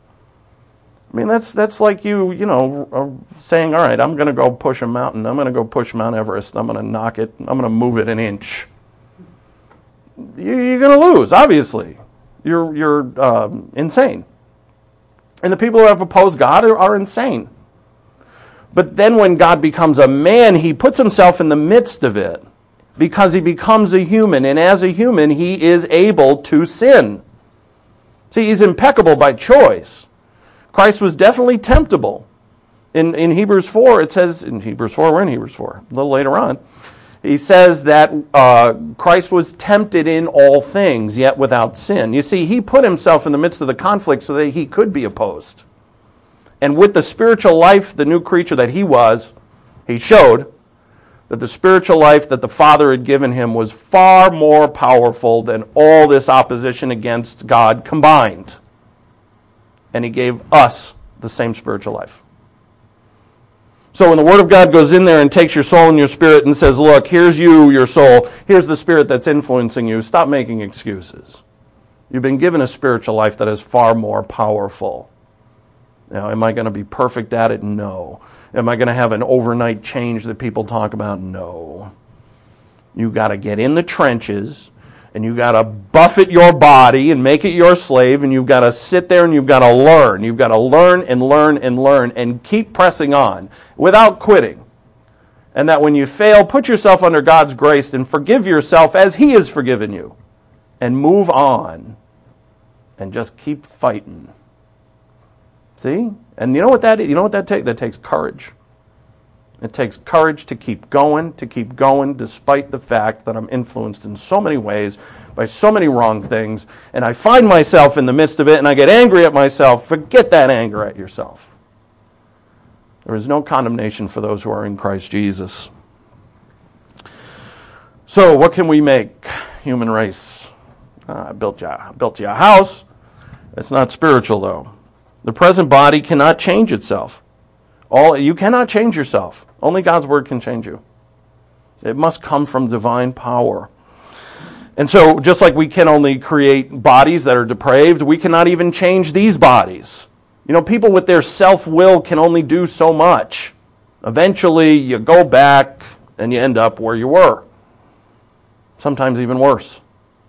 I mean, that's like you saying, all right, I'm going to go push a mountain. I'm going to go push Mount Everest. I'm going to knock it. I'm going to move it an inch. You're going to lose, obviously. You're insane. And the people who have opposed God are insane. But then when God becomes a man, he puts himself in the midst of it because he becomes a human. And as a human, he is able to sin. See, he's impeccable by choice. Christ was definitely temptable. In Hebrews 4, it says, we're in Hebrews 4, a little later on, he says that Christ was tempted in all things, yet without sin. You see, he put himself in the midst of the conflict so that he could be opposed. And with the spiritual life, the new creature that he was, he showed that the spiritual life that the Father had given him was far more powerful than all this opposition against God combined. And he gave us the same spiritual life. So when the Word of God goes in there and takes your soul and your spirit and says, look, here's you, your soul, here's the spirit that's influencing you, stop making excuses. You've been given a spiritual life that is far more powerful. Now, am I going to be perfect at it? No. Am I going to have an overnight change that people talk about? No. You got to get in the trenches, and you got to buffet your body and make it your slave, and you've got to sit there and you've got to learn. You've got to learn and learn and learn and keep pressing on without quitting. And that when you fail, put yourself under God's grace and forgive yourself as He has forgiven you. And move on. And just keep fighting. See? And you know what that is? You know what that takes? That takes courage. It takes courage to keep going, despite the fact that I'm influenced in so many ways by so many wrong things, and I find myself in the midst of it, and I get angry at myself. Forget that anger at yourself. There is no condemnation for those who are in Christ Jesus. So, what can we make, human race? I built you a house. It's not spiritual, though. The present body cannot change itself. You cannot change yourself. Only God's Word can change you. It must come from divine power. And so, just like we can only create bodies that are depraved, we cannot even change these bodies. You know, people with their self-will can only do so much. Eventually, you go back and you end up where you were. Sometimes even worse.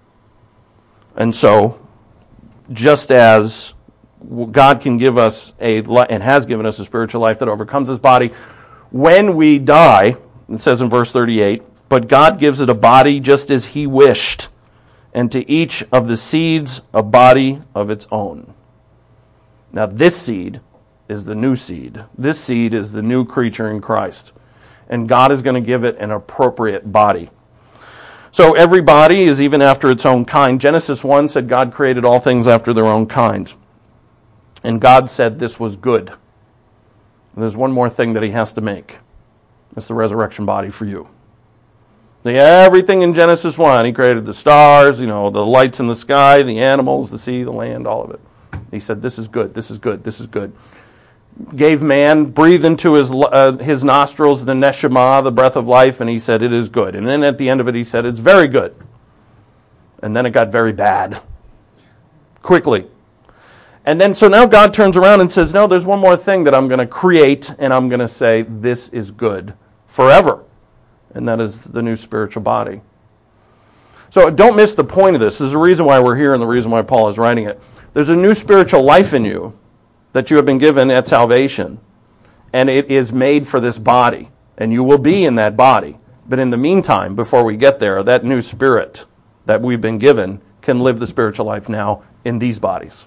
And so, just as God can give us and has given us a spiritual life that overcomes this body, when we die, it says in verse 38, but God gives it a body just as He wished, and to each of the seeds a body of its own. Now this seed is the new seed. This seed is the new creature in Christ. And God is going to give it an appropriate body. So every body is even after its own kind. Genesis 1 said God created all things after their own kind. And God said this was good. And there's one more thing that He has to make. It's the resurrection body for you. Everything in Genesis 1, He created the stars, the lights in the sky, the animals, the sea, the land, all of it. He said, this is good, this is good, this is good. Gave man, breathed into his nostrils the neshama, the breath of life, and He said, it is good. And then at the end of it, He said, it's very good. And then it got very bad. Quickly. And then, so now God turns around and says, no, there's one more thing that I'm going to create, and I'm going to say, this is good forever. And that is the new spiritual body. So don't miss the point of this. There's a reason why we're here and the reason why Paul is writing it. There's a new spiritual life in you that you have been given at salvation. And it is made for this body. And you will be in that body. But in the meantime, before we get there, that new spirit that we've been given can live the spiritual life now in these bodies.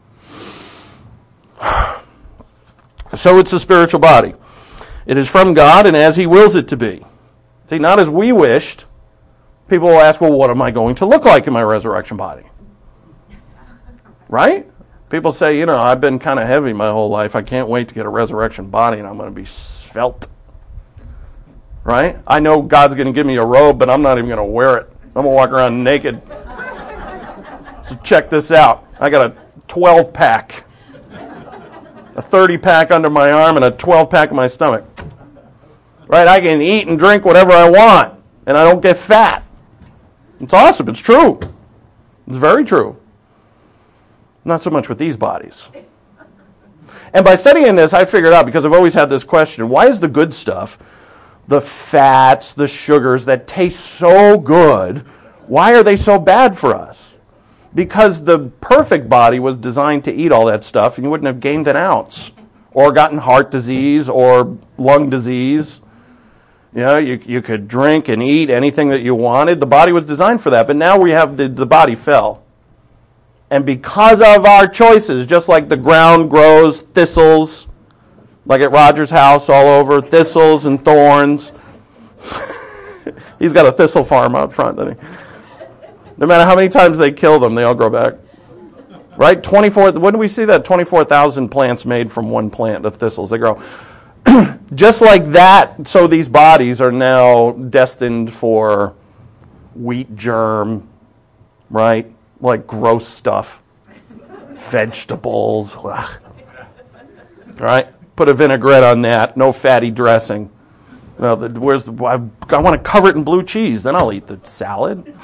So it's a spiritual body. It is from God and as He wills it to be. See, not as we wished. People will ask, well, what am I going to look like in my resurrection body? Right? People say, I've been kind of heavy my whole life. I can't wait to get a resurrection body and I'm going to be svelte. Right? I know God's going to give me a robe, but I'm not even going to wear it. I'm going to walk around naked. So check this out. I got a 12-pack. A 30-pack under my arm and a 12-pack in my stomach. Right? I can eat and drink whatever I want, and I don't get fat. It's awesome. It's true. It's very true. Not so much with these bodies. And by studying this, I figured out, because I've always had this question, why is the good stuff, the fats, the sugars that taste so good, why are they so bad for us? Because the perfect body was designed to eat all that stuff, and you wouldn't have gained an ounce, or gotten heart disease, or lung disease. You know, you could drink and eat anything that you wanted. The body was designed for that, but now we have the body fell. And because of our choices, just like the ground grows thistles, like at Roger's house all over, thistles and thorns. He's got a thistle farm out front, doesn't he? No matter how many times they kill them, they all grow back. Right? When do we see that? 24,000 plants made from one plant of thistles. They grow. Just like that, so these bodies are now destined for wheat germ, right? Like gross stuff. Vegetables. Ugh. Right? Put a vinaigrette on that. No fatty dressing. Well, I want to cover it in blue cheese. Then I'll eat the salad.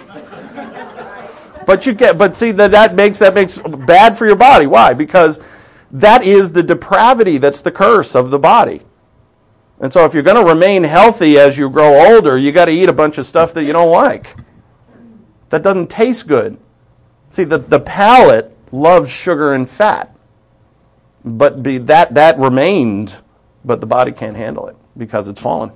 But see that makes bad for your body. Why? Because that is the depravity. That's the curse of the body. And so if you're going to remain healthy as you grow older, you got to eat a bunch of stuff that you don't like. That doesn't taste good. See, the palate loves sugar and fat. But that remained, but the body can't handle it because it's fallen.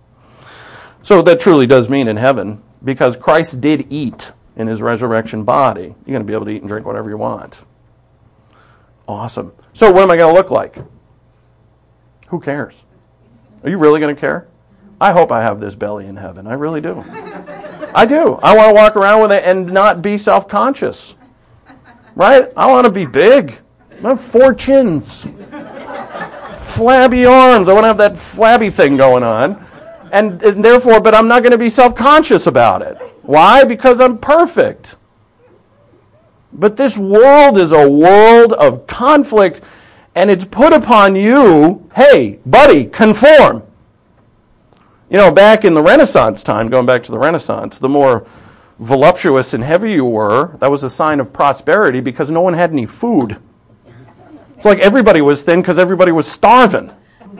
So that truly does mean in heaven, because Christ did eat in his resurrection body, you're going to be able to eat and drink whatever you want. Awesome. So what am I going to look like? Who cares? Are you really going to care? I hope I have this belly in heaven. I really do. I do. I want to walk around with it and not be self-conscious. Right? I want to be big. I have 4 chins. Flabby arms. I want to have that flabby thing going on. And therefore, but I'm not going to be self-conscious about it. Why? Because I'm perfect. But this world is a world of conflict, and it's put upon you, hey, buddy, conform. You know, back in the Renaissance time, going back to the Renaissance, the more voluptuous and heavy you were, that was a sign of prosperity because no one had any food. It's like everybody was thin because everybody was starving.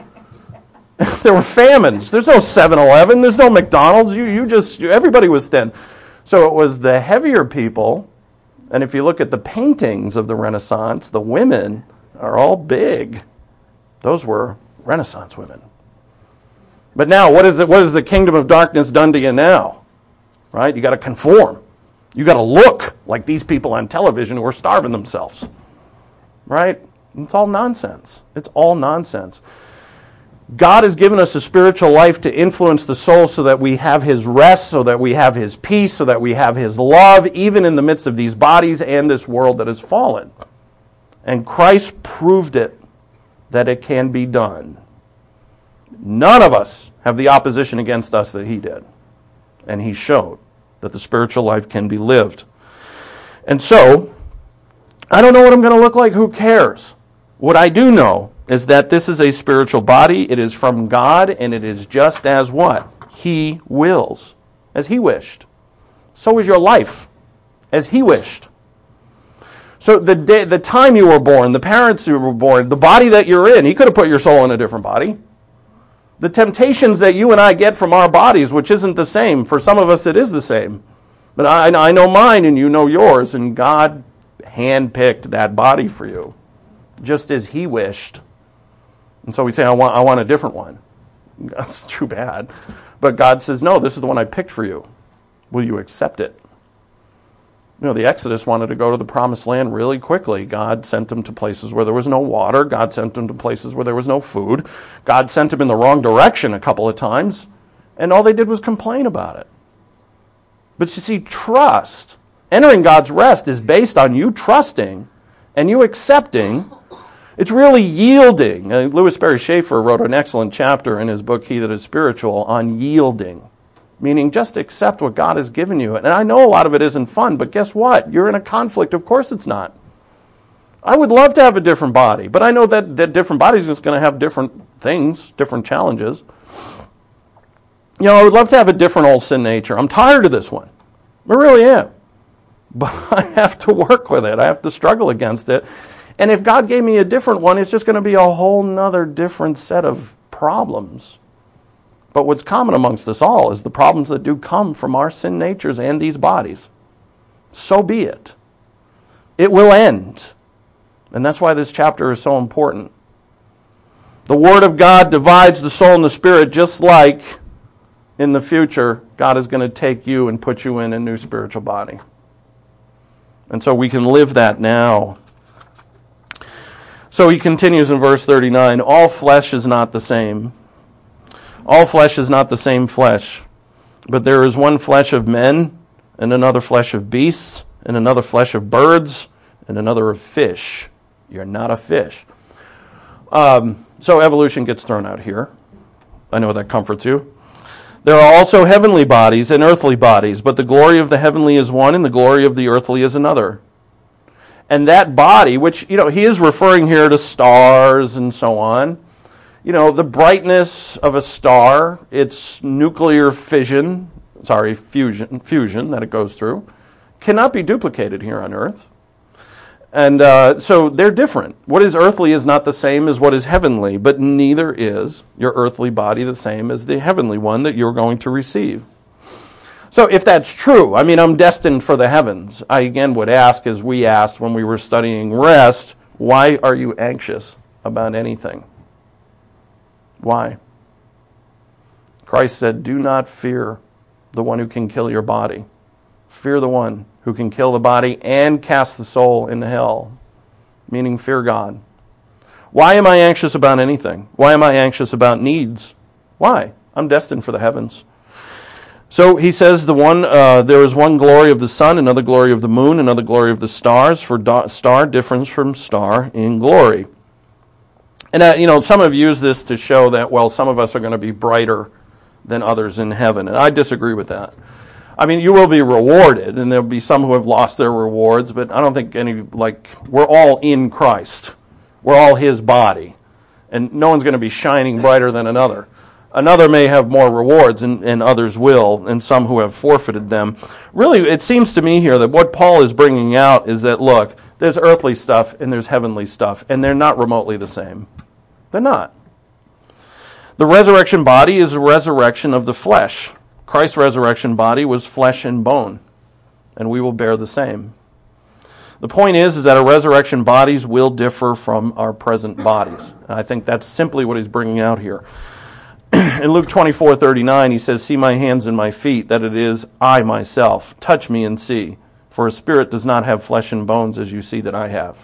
There were famines. There's no 7-Eleven. There's no McDonald's. Everybody was thin. So it was the heavier people, and if you look at the paintings of the Renaissance, the women are all big. Those were Renaissance women. But now, what has the kingdom of darkness done to you now? Right? You got to conform. You got to look like these people on television who are starving themselves. Right? It's all nonsense. It's all nonsense. God has given us a spiritual life to influence the soul so that we have his rest, so that we have his peace, so that we have his love, even in the midst of these bodies and this world that has fallen. And Christ proved it, that it can be done. None of us have the opposition against us that he did. And he showed that the spiritual life can be lived. And so, I don't know what I'm going to look like. Who cares? What I do know is that this is a spiritual body. It is from God, and it is just as what? He wills. As he wished. So is your life. As he wished. So the time you were born, the parents you were born, the body that you're in, he could have put your soul in a different body. The temptations that you and I get from our bodies, which isn't the same. For some of us it is the same. But I know mine and you know yours, and God handpicked that body for you. Just as he wished. And so we say, I want a different one. That's too bad. But God says, no, this is the one I picked for you. Will you accept it? You know, the Exodus wanted to go to the promised land really quickly. God sent them to places where there was no water. God sent them to places where there was no food. God sent them in the wrong direction a couple of times. And all they did was complain about it. But you see, trust, entering God's rest is based on you trusting and you accepting. It's really yielding. Louis Sperry Schaefer wrote an excellent chapter in his book, He That Is Spiritual, on yielding. Meaning just accept what God has given you. And I know a lot of it isn't fun, but guess what? You're in a conflict. Of course it's not. I would love to have a different body, but I know that different bodies is going to have different things, different challenges. You know, I would love to have a different old sin nature. I'm tired of this one. I really am. But I have to work with it. I have to struggle against it. And if God gave me a different one, it's just going to be a whole nother different set of problems. But what's common amongst us all is the problems that do come from our sin natures and these bodies. So be it. It will end. And that's why this chapter is so important. The Word of God divides the soul and the spirit, just like in the future, God is going to take you and put you in a new spiritual body. And so we can live that now. So he continues in verse 39, all flesh is not the same. All flesh is not the same flesh, but there is one flesh of men, and another flesh of beasts, and another flesh of birds, and another of fish. You're not a fish. So evolution gets thrown out here. I know that comforts you. There are also heavenly bodies and earthly bodies, but the glory of the heavenly is one, and the glory of the earthly is another. And that body, which, he is referring here to stars and so on. The brightness of a star, its nuclear fusion that it goes through, cannot be duplicated here on Earth. And so they're different. What is earthly is not the same as what is heavenly, but neither is your earthly body the same as the heavenly one that you're going to receive. So if that's true, I'm destined for the heavens. I again would ask, as we asked when we were studying rest, why are you anxious about anything? Why? Christ said, do not fear the one who can kill your body. Fear the one who can kill the body and cast the soul into hell, meaning fear God. Why am I anxious about anything? Why am I anxious about needs? Why? I'm destined for the heavens. So he says there is one glory of the sun, another glory of the moon, another glory of the stars, for star differs from star in glory. And some have used this to show that, some of us are going to be brighter than others in heaven, and I disagree with that. You will be rewarded, and there'll be some who have lost their rewards, but I don't think we're all in Christ. We're all His body, and no one's going to be shining brighter than another. Another may have more rewards, and others will, and some who have forfeited them. Really, it seems to me here that what Paul is bringing out is that, look, there's earthly stuff and there's heavenly stuff, and they're not remotely the same. They're not. The resurrection body is a resurrection of the flesh. Christ's resurrection body was flesh and bone, and we will bear the same. The point is that our resurrection bodies will differ from our present bodies. And I think that's simply what he's bringing out here. In Luke 24:39, he says, see my hands and my feet, that it is I myself. Touch me and see, for a spirit does not have flesh and bones as you see that I have.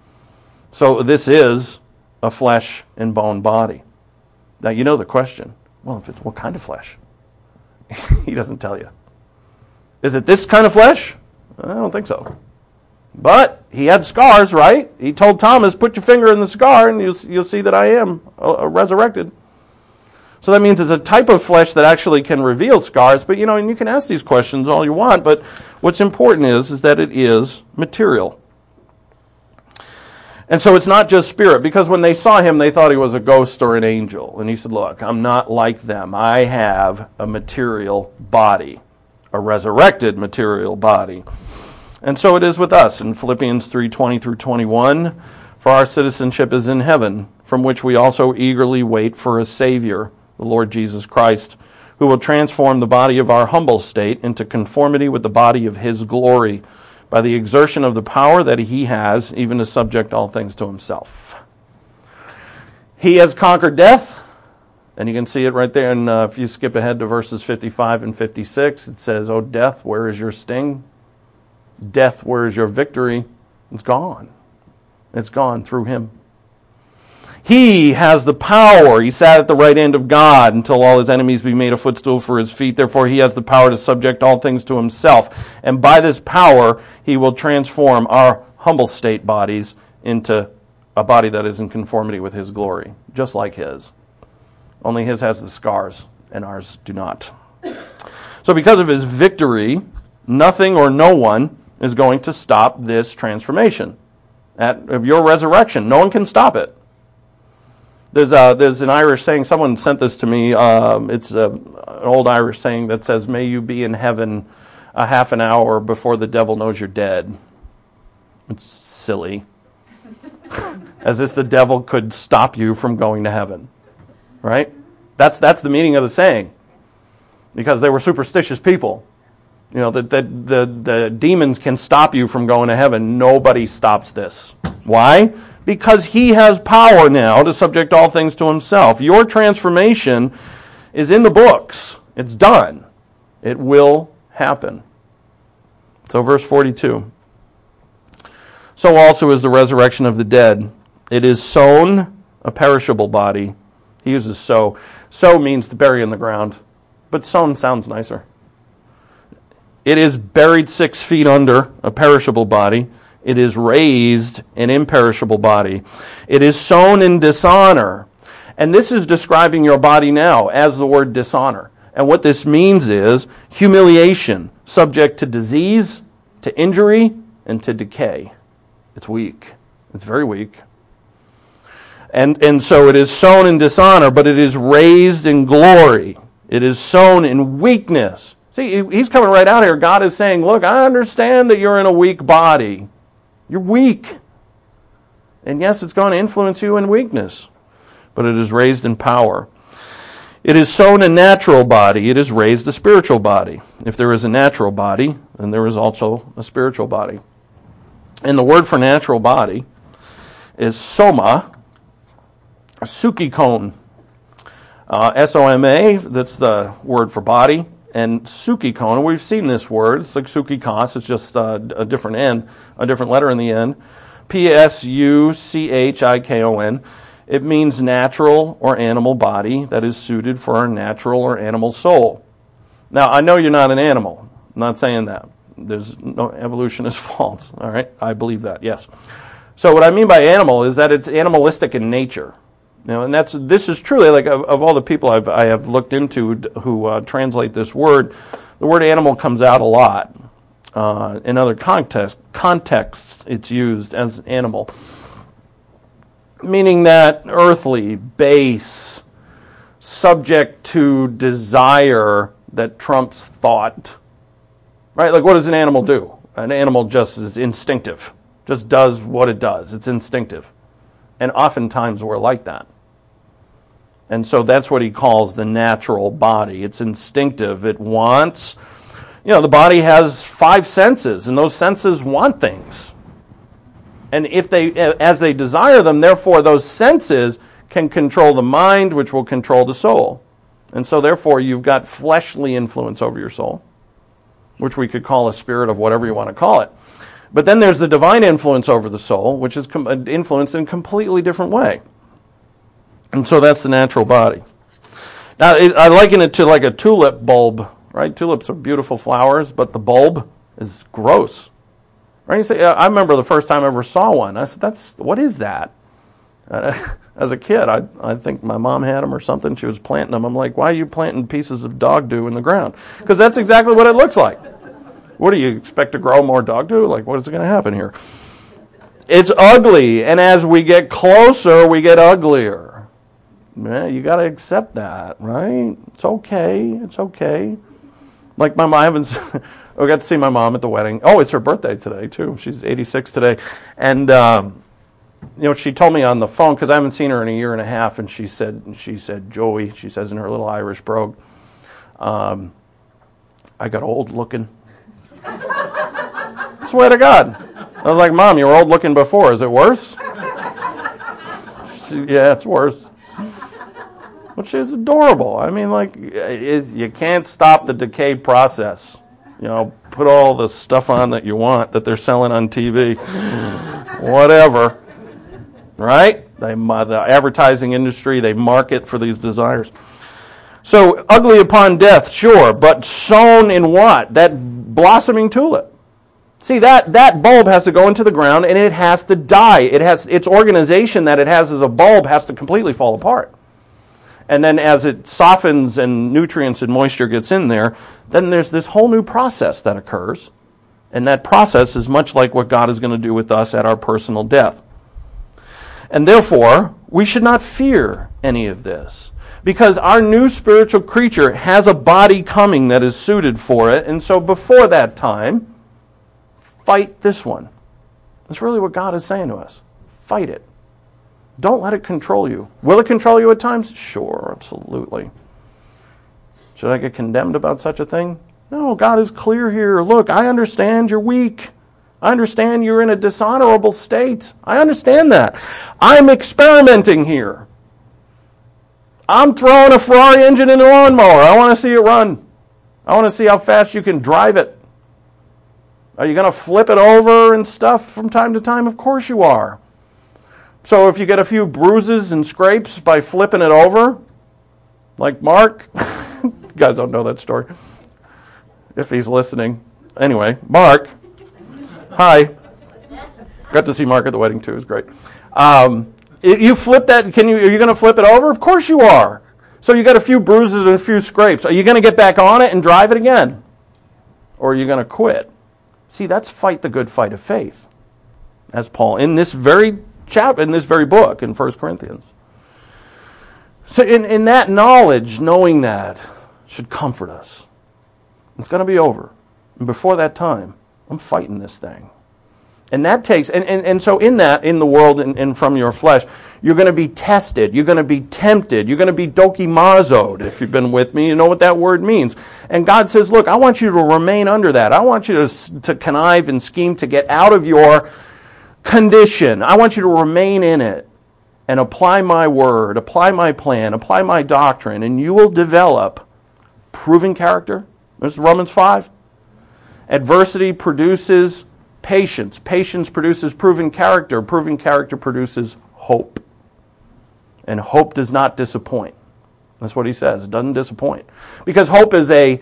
So this is a flesh and bone body. Now you know the question. What kind of flesh? He doesn't tell you. Is it this kind of flesh? I don't think so. But he had scars, right? He told Thomas, put your finger in the scar and you'll see that I am resurrected. So that means it's a type of flesh that actually can reveal scars. But, and you can ask these questions all you want. But what's important is that it is material. And so it's not just spirit, because when they saw him, they thought he was a ghost or an angel. And he said, look, I'm not like them. I have a material body, a resurrected material body. And so it is with us in Philippians 3:20 through 21. For our citizenship is in heaven, from which we also eagerly wait for a Savior, the Lord Jesus Christ, who will transform the body of our humble state into conformity with the body of His glory, by the exertion of the power that He has, even to subject all things to Himself. He has conquered death, and you can see it right there. And if you skip ahead to verses 55 and 56, it says, "O death, where is your sting? Death, where is your victory?" It's gone. It's gone through Him. He has the power. He sat at the right hand of God until all His enemies be made a footstool for His feet. Therefore, He has the power to subject all things to Himself. And by this power, He will transform our humble state bodies into a body that is in conformity with His glory, just like His. Only His has the scars, and ours do not. So because of His victory, nothing or no one is going to stop this transformation of your resurrection. No one can stop it. There's an Irish saying, someone sent this to me, it's an old Irish saying that says, may you be in heaven a half an hour before the devil knows you're dead. It's silly. As if the devil could stop you from going to heaven. Right? That's the meaning of the saying. Because they were superstitious people. You know, the demons can stop you from going to heaven. Nobody stops this. Why? Because he has power now to subject all things to himself. Your transformation is in the books. It's done. It will happen. So verse 42. So also is the resurrection of the dead. It is sown a perishable body. He uses sow. Sow means to bury in the ground. But sown sounds nicer. It is buried 6 feet under, a perishable body. It is raised, an imperishable body. It is sown in dishonor. And this is describing your body now as the word dishonor. And what this means is humiliation, subject to disease, to injury, and to decay. It's weak. It's very weak. And so it is sown in dishonor, but it is raised in glory. It is sown in weakness. See, he's coming right out here. God is saying, look, I understand that you're in a weak body. You're weak. And yes, it's going to influence you in weakness. But it is raised in power. It is sown a natural body. It is raised a spiritual body. If there is a natural body, then there is also a spiritual body. And the word for natural body is soma, sukikon. S-O-M-A, that's the word for body. And sukikon, we've seen this word. It's like sukikos. It's just a different end, a different letter in the end. P-S-U-C-H-I-K-O-N. It means natural or animal body that is suited for our natural or animal soul. Now, I know you're not an animal. I'm not saying that. There's no evolution is false. All right, I believe that. Yes. So what I mean by animal is that it's animalistic in nature. You know, and this is truly like of all the people I have looked into who translate this word, the word animal comes out a lot. In other contexts, it's used as animal, meaning that earthly, base, subject to desire that trumps thought. Right? Like, what does an animal do? An animal just is instinctive, just does what it does. It's instinctive. And oftentimes we're like that. And so that's what he calls the natural body. It's instinctive. It wants, the body has 5 senses, and those senses want things. And as they desire them, therefore those senses can control the mind, which will control the soul. And so therefore you've got fleshly influence over your soul, which we could call a spirit of whatever you want to call it. But then there's the divine influence over the soul, which is influenced in a completely different way. And so that's the natural body. Now, I liken it to like a tulip bulb, right? Tulips are beautiful flowers, but the bulb is gross. Right? You say, I remember the first time I ever saw one. I said, what is that? As a kid, I think my mom had them or something. She was planting them. I'm like, why are you planting pieces of dog doo in the ground? Because that's exactly what it looks like. What do you expect to grow more dog doo? Like, what is going to happen here? It's ugly, and as we get closer, we get uglier. Man, you got to accept that, right? It's okay. It's okay. Like my mom, I got to see my mom at the wedding. Oh, it's her birthday today too. She's 86 today, and she told me on the phone because I haven't seen her in a year and a half, and she said, Joey, she says in her little Irish brogue, I got old looking. Swear to God. I was like, Mom, you were old looking before. Is it worse? Yeah, it's worse. But she's adorable. I mean, like, you can't stop the decay process. Put all the stuff on that you want that they're selling on TV. Whatever. Right? The advertising industry, they market for these desires. So, ugly upon death, sure, but sown in what? That blossoming tulip. See, that bulb has to go into the ground and it has to die. Its organization that it has as a bulb has to completely fall apart. And then as it softens and nutrients and moisture gets in there, then there's this whole new process that occurs. And that process is much like what God is going to do with us at our personal death. And therefore, we should not fear any of this. Because our new spiritual creature has a body coming that is suited for it. And so before that time, fight this one. That's really what God is saying to us. Fight it. Don't let it control you. Will it control you at times? Sure, absolutely. Should I get condemned about such a thing? No, God is clear here. Look, I understand you're weak. I understand you're in a dishonorable state. I understand that. I'm experimenting here. I'm throwing a Ferrari engine in a lawnmower. I want to see it run. I want to see how fast you can drive it. Are you going to flip it over and stuff from time to time? Of course you are. So if you get a few bruises and scrapes by flipping it over, like Mark, you guys don't know that story, if he's listening. Anyway, Mark, hi. Got to see Mark at the wedding too. It was great. You flip that, are you going to flip it over? Of course you are. So you got a few bruises and a few scrapes. Are you going to get back on it and drive it again? Or are you going to quit? See, that's fight the good fight of faith. As Paul, in this very chapter, in this very book, in 1 Corinthians. So in that knowledge, knowing that, should comfort us. It's going to be over. And before that time, I'm fighting this thing. And that takes, and so in the world and from your flesh, you're going to be tested, you're going to be tempted, you're going to be dokimazoed. If you've been with me, you know what that word means. And God says, look, I want you to remain under that. I want you to connive and scheme to get out of your condition. I want you to remain in it and apply my word, apply my plan, apply my doctrine, and you will develop proven character. This is Romans 5. Adversity produces patience. Patience produces proven character. Proven character produces hope. And hope does not disappoint. That's what he says. It doesn't disappoint. Because hope is a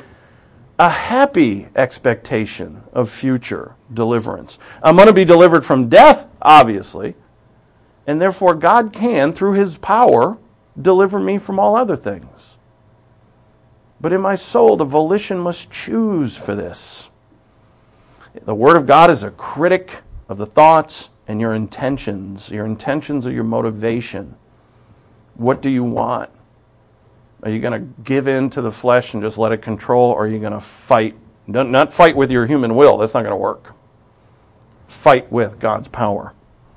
happy expectation of future deliverance. I'm going to be delivered from death, obviously. And therefore God can, through his power, deliver me from all other things. But in my soul, the volition must choose for this. The Word of God is a critic of the thoughts and your intentions. Your intentions are your motivation. What do you want? Are you going to give in to the flesh and just let it control, or are you going to fight? Not fight with your human will. That's not going to work. Fight with God's power.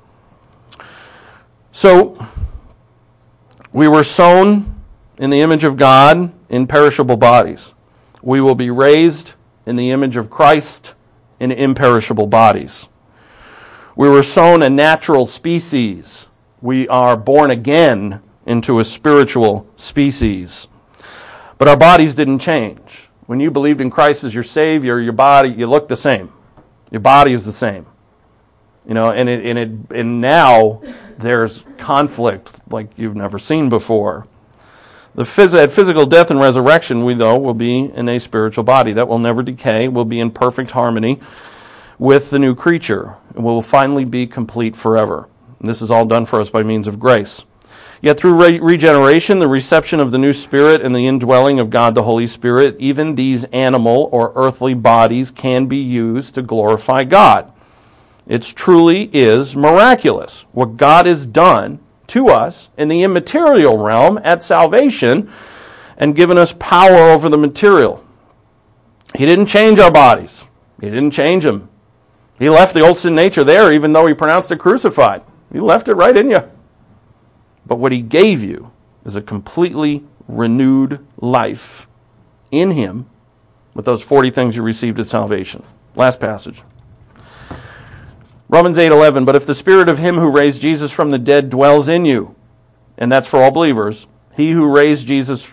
So, we were sown in the image of God in perishable bodies. We will be raised in the image of Christ in imperishable bodies. We were sown a natural species. We are born again into a spiritual species. But our bodies didn't change. When you believed in Christ as your Savior, your body, you look the same. Your body is the same. You know, and now there's conflict like you've never seen before. At physical death and resurrection, we know, will be in a spiritual body that will never decay, will be in perfect harmony with the new creature, and will finally be complete forever. And this is all done for us by means of grace. Yet through regeneration, the reception of the new Spirit and the indwelling of God the Holy Spirit, even these animal or earthly bodies can be used to glorify God. It truly is miraculous what God has done to us in the immaterial realm at salvation and given us power over the material. He didn't change our bodies. He didn't change them. He left the old sin nature there even though he pronounced it crucified. He left it right in you. But what he gave you is a completely renewed life in him with those 40 things you received at salvation. Last passage. Romans 8:11, but if the Spirit of him who raised Jesus from the dead dwells in you, and that's for all believers, he who raised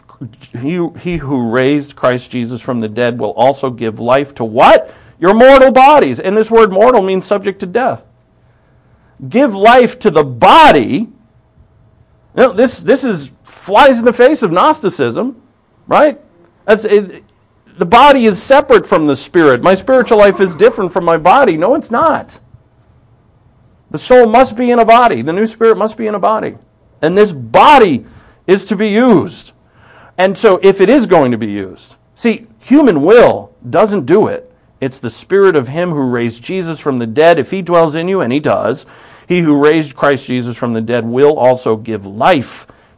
Christ Jesus from the dead will also give life to what? Your mortal bodies. And this word mortal means subject to death. Give life to the body. You know, this flies in the face of Gnosticism, right? The body is separate from the spirit. My spiritual life is different from my body. No, it's not. The soul must be in a body. The new spirit must be in a body. And this body is to be used. And so if it is going to be used, see, human will doesn't do it. It's the Spirit of him who raised Jesus from the dead. If he dwells in you, and he does, he who raised Christ Jesus from the dead will also give life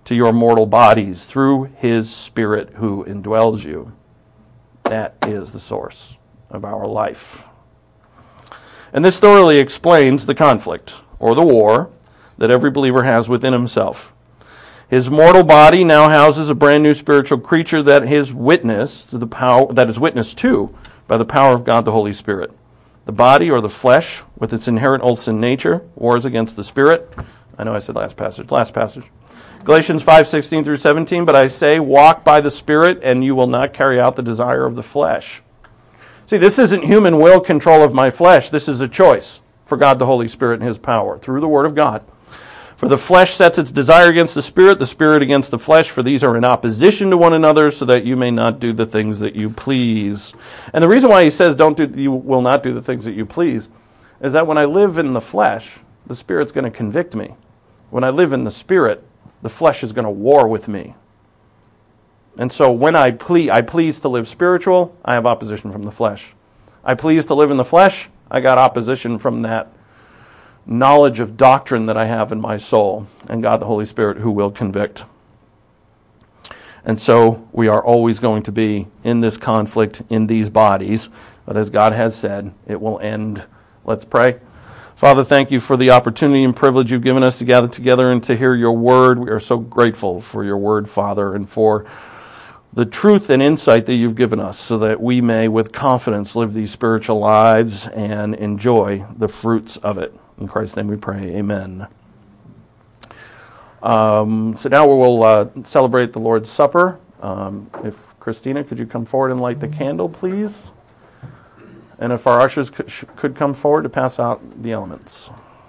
to your mortal bodies through his Spirit who indwells you. That is the source of our life. And this thoroughly explains the conflict, or the war, that every believer has within himself. His mortal body now houses a brand new spiritual creature that is witnessed to by the power of God the Holy Spirit. The body, or the flesh, with its inherent old sin nature, wars against the Spirit. I know I said last passage. Galatians 5:16 through 17, but I say, walk by the Spirit, and you will not carry out the desire of the flesh. See, this isn't human will control of my flesh. This is a choice for God the Holy Spirit and his power through the Word of God. For the flesh sets its desire against the Spirit against the flesh, for these are in opposition to one another, so that you may not do the things that you please. And the reason why he says you will not do the things that you please is that when I live in the flesh, the Spirit's going to convict me. When I live in the Spirit, the flesh is going to war with me. And so when I please to live spiritual, I have opposition from the flesh. I please to live in the flesh, I got opposition from that knowledge of doctrine that I have in my soul, and God the Holy Spirit who will convict. And so we are always going to be in this conflict in these bodies, but as God has said, it will end. Let's pray. Father, thank you for the opportunity and privilege you've given us to gather together and to hear your word. We are so grateful for your word, Father, and for the truth and insight that you've given us so that we may with confidence live these spiritual lives and enjoy the fruits of it. In Christ's name we pray, amen. So now we will celebrate the Lord's Supper. If Christina, could you come forward and light the candle, please? And if our ushers could come forward to pass out the elements.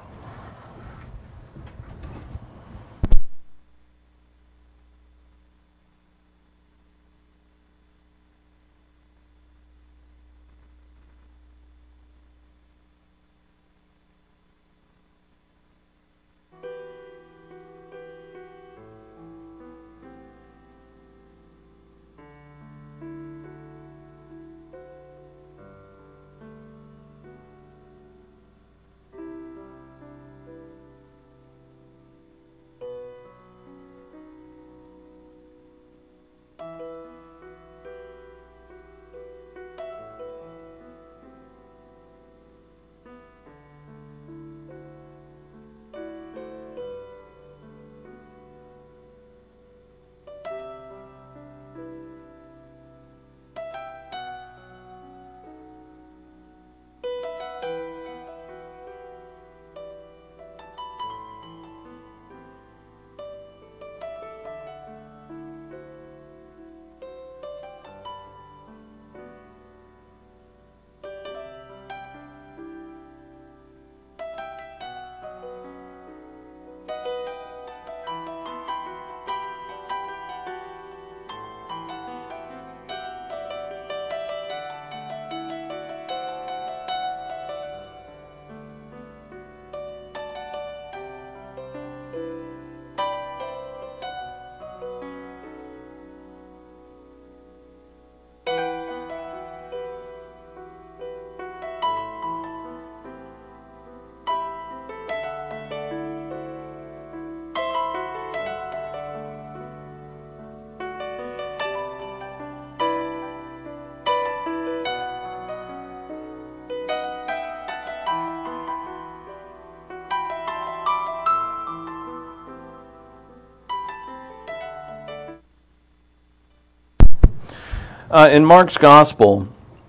In Mark's Gospel,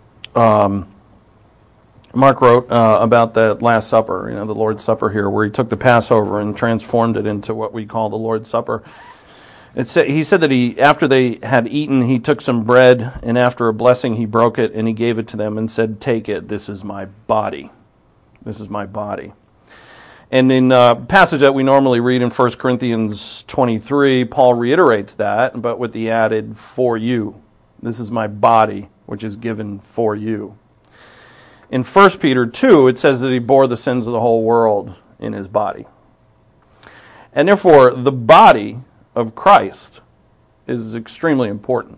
Mark wrote about the Last Supper, the Lord's Supper here, where he took the Passover and transformed it into what we call the Lord's Supper. He said that after they had eaten, he took some bread, and after a blessing, he broke it, and he gave it to them and said, "Take it, this is my body. This is my body." And in a passage that we normally read in 1 Corinthians 23, Paul reiterates that, but with the added, "for you." This is my body, which is given for you. In 1 Peter 2, it says that he bore the sins of the whole world in his body. And therefore, the body of Christ is extremely important.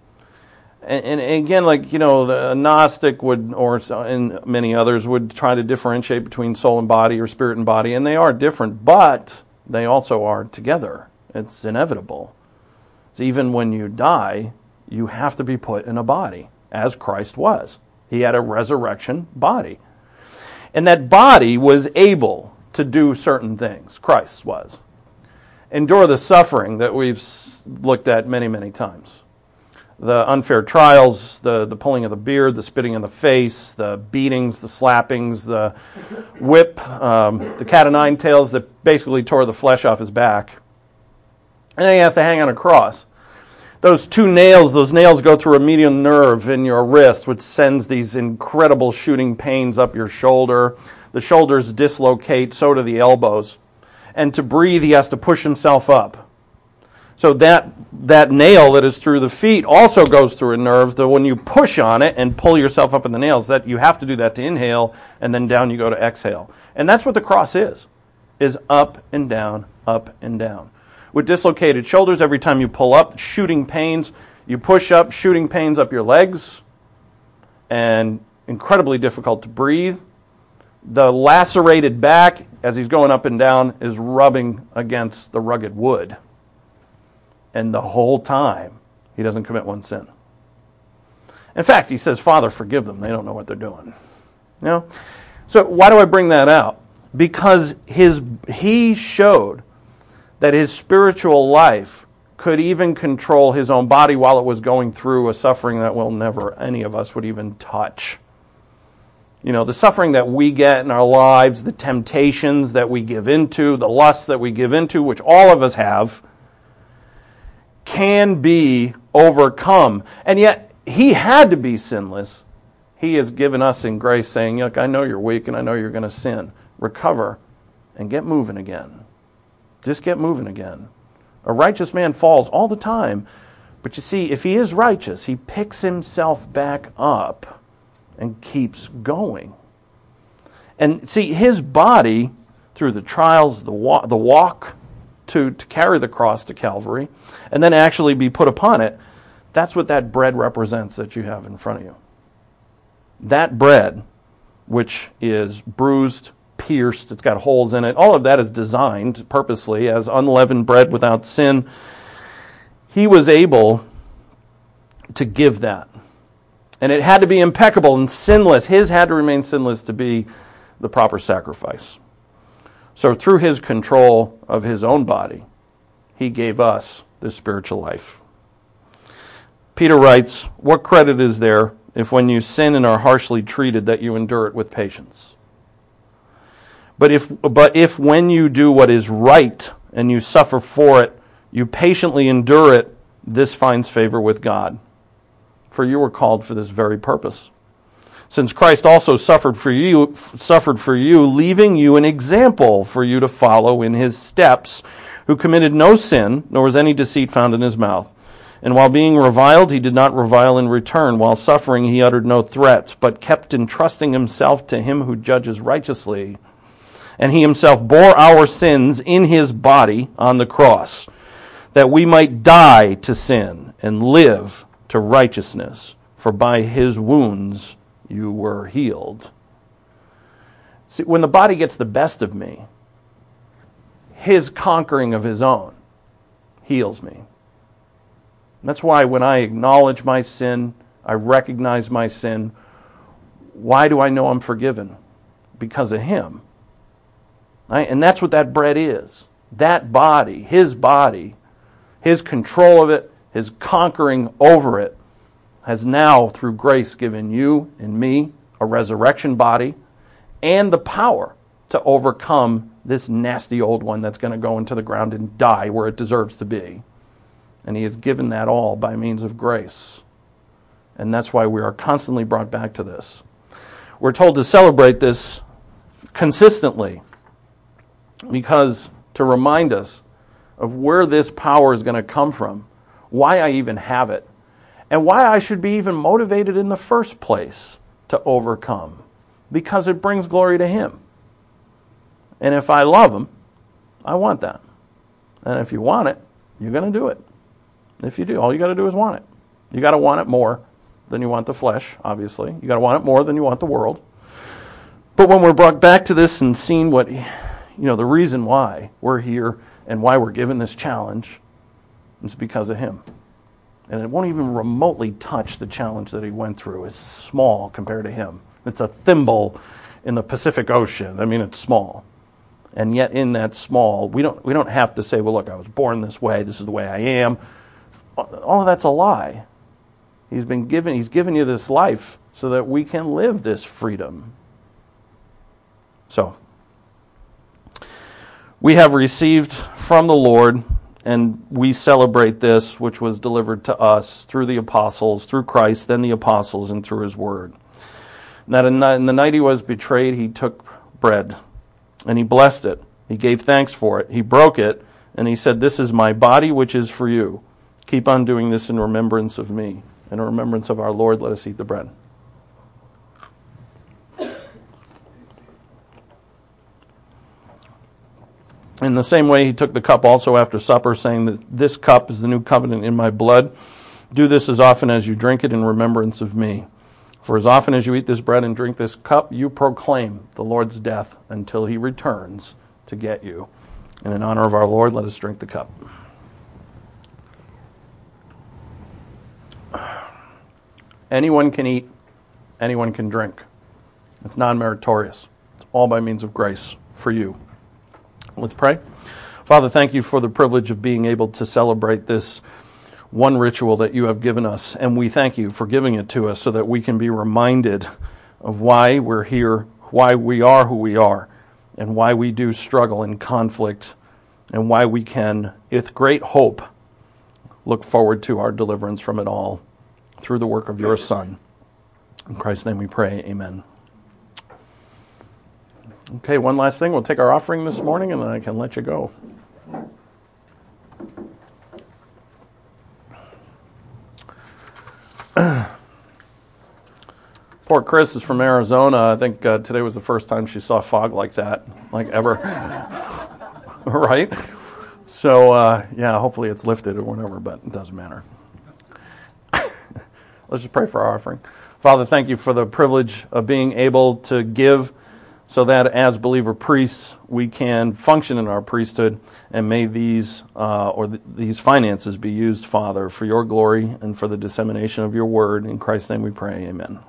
And again, the Gnostic would, and many others would try to differentiate between soul and body or spirit and body, and they are different, but they also are together. It's inevitable. So even when you die, you have to be put in a body, as Christ was. He had a resurrection body. And that body was able to do certain things. Christ was. Endure the suffering that we've looked at many, many times. The unfair trials, the pulling of the beard, the spitting in the face, the beatings, the slappings, the whip, the cat o' nine tails that basically tore the flesh off his back. And then he has to hang on a cross. Those nails go through a medial nerve in your wrist, which sends these incredible shooting pains up your shoulder. The shoulders dislocate, so do the elbows. And to breathe, he has to push himself up. So that nail that is through the feet also goes through a nerve that when you push on it and pull yourself up in the nails, that you have to do that to inhale, and then down you go to exhale. And that's what the cross is up and down, up and down. With dislocated shoulders, every time you pull up, shooting pains. You push up, shooting pains up your legs, and incredibly difficult to breathe. The lacerated back, as he's going up and down, is rubbing against the rugged wood. And the whole time, he doesn't commit one sin. In fact, he says, Father, forgive them. They don't know what they're doing. You know? So why do I bring that out? Because he showed that his spiritual life could even control his own body while it was going through a suffering that any of us would even touch. You know, the suffering that we get in our lives, the temptations that we give into, the lusts that we give into, which all of us have, can be overcome. And yet, he had to be sinless. He has given us in grace saying, look, I know you're weak and I know you're going to sin. Recover and get moving again. Just get moving again. A righteous man falls all the time. But you see, if he is righteous, he picks himself back up and keeps going. And see, his body, through the trials, the walk to carry the cross to Calvary, and then actually be put upon it, that's what that bread represents that you have in front of you. That bread, which is bruised, pierced, it's got holes in it, all of that is designed purposely as unleavened bread without sin. He was able to give that. And it had to be impeccable and sinless. His had to remain sinless to be the proper sacrifice. So through his control of his own body, he gave us this spiritual life. Peter writes, what credit is there if when you sin and are harshly treated that you endure it with patience? But if when you do what is right and you suffer for it, you patiently endure it, this finds favor with God. For you were called for this very purpose. Since Christ also suffered for you, leaving you an example for you to follow in his steps, who committed no sin, nor was any deceit found in his mouth. And while being reviled, he did not revile in return. While suffering, he uttered no threats, but kept entrusting himself to him who judges righteously. And he himself bore our sins in his body on the cross, that we might die to sin and live to righteousness. For by his wounds you were healed. See, when the body gets the best of me, his conquering of his own heals me. That's why when I acknowledge my sin, I recognize my sin. Why do I know I'm forgiven? Because of him. Right? And that's what that bread is. That body, his control of it, his conquering over it, has now, through grace, given you and me a resurrection body and the power to overcome this nasty old one that's going to go into the ground and die where it deserves to be. And he has given that all by means of grace. And that's why we are constantly brought back to this. We're told to celebrate this consistently, because to remind us of where this power is going to come from, why I even have it, and why I should be even motivated in the first place to overcome, because it brings glory to him. And if I love him, I want that. And if you want it, you're going to do it. If you do, all you got to do is want it. You got to want it more than you want the flesh, obviously. You got to want it more than you want the world. But when we're brought back to this and seeing what, the reason why we're here and why we're given this challenge is because of him. And it won't even remotely touch the challenge that he went through. It's small compared to him. It's a thimble in the Pacific Ocean. I mean, it's small. And yet in that small, we don't have to say, well, look, I was born this way. This is the way I am. All of that's a lie. He's given you this life so that we can live this freedom. So, we have received from the Lord, and we celebrate this, which was delivered to us through the apostles, through Christ, then the apostles, and through his word. And that in the night he was betrayed, he took bread, and he blessed it. He gave thanks for it. He broke it, and he said, "This is my body, which is for you. Keep on doing this in remembrance of me." In remembrance of our Lord, let us eat the bread. In the same way, he took the cup also after supper, saying that this cup is the new covenant in my blood. Do this as often as you drink it in remembrance of me. For as often as you eat this bread and drink this cup, you proclaim the Lord's death until he returns to get you. And in honor of our Lord, let us drink the cup. Anyone can eat, anyone can drink. It's non-meritorious. It's all by means of grace for you. Let's pray. Father, thank you for the privilege of being able to celebrate this one ritual that you have given us, and we thank you for giving it to us so that we can be reminded of why we're here, why we are who we are, and why we do struggle in conflict, and why we can, with great hope, look forward to our deliverance from it all through the work of your Son. In Christ's name we pray, amen. Okay, one last thing. We'll take our offering this morning, and then I can let you go. Poor Chris is from Arizona. I think today was the first time she saw fog like that, like ever. Right? So, yeah, hopefully it's lifted or whatever, but it doesn't matter. Let's just pray for our offering. Father, thank you for the privilege of being able to give so that as believer priests, we can function in our priesthood, and may these finances be used, Father, for your glory and for the dissemination of your word. In Christ's name we pray, amen.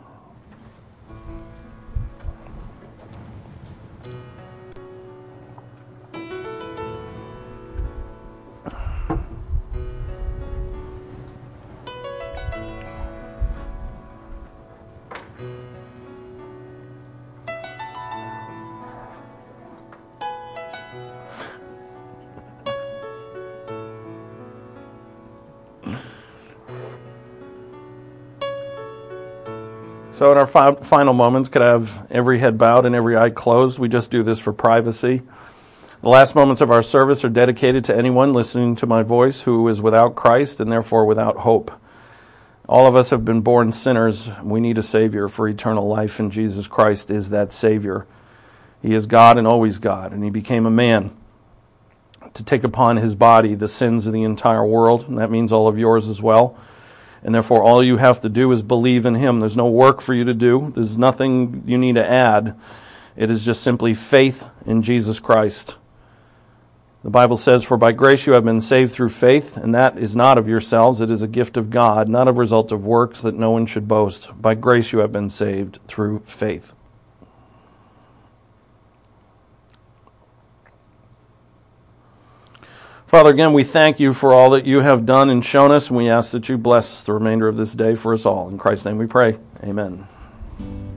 So in our final moments, could I have every head bowed and every eye closed? We just do this for privacy. The last moments of our service are dedicated to anyone listening to my voice who is without Christ and therefore without hope. All of us have been born sinners. We need a Savior for eternal life, and Jesus Christ is that Savior. He is God and always God, and he became a man to take upon his body the sins of the entire world, and that means all of yours as well. And therefore, all you have to do is believe in him. There's no work for you to do. There's nothing you need to add. It is just simply faith in Jesus Christ. The Bible says, "For by grace you have been saved through faith, and that is not of yourselves. It is a gift of God, not a result of works, that no one should boast. By grace you have been saved through faith." Father, again, we thank you for all that you have done and shown us, and we ask that you bless the remainder of this day for us all. In Christ's name we pray. Amen.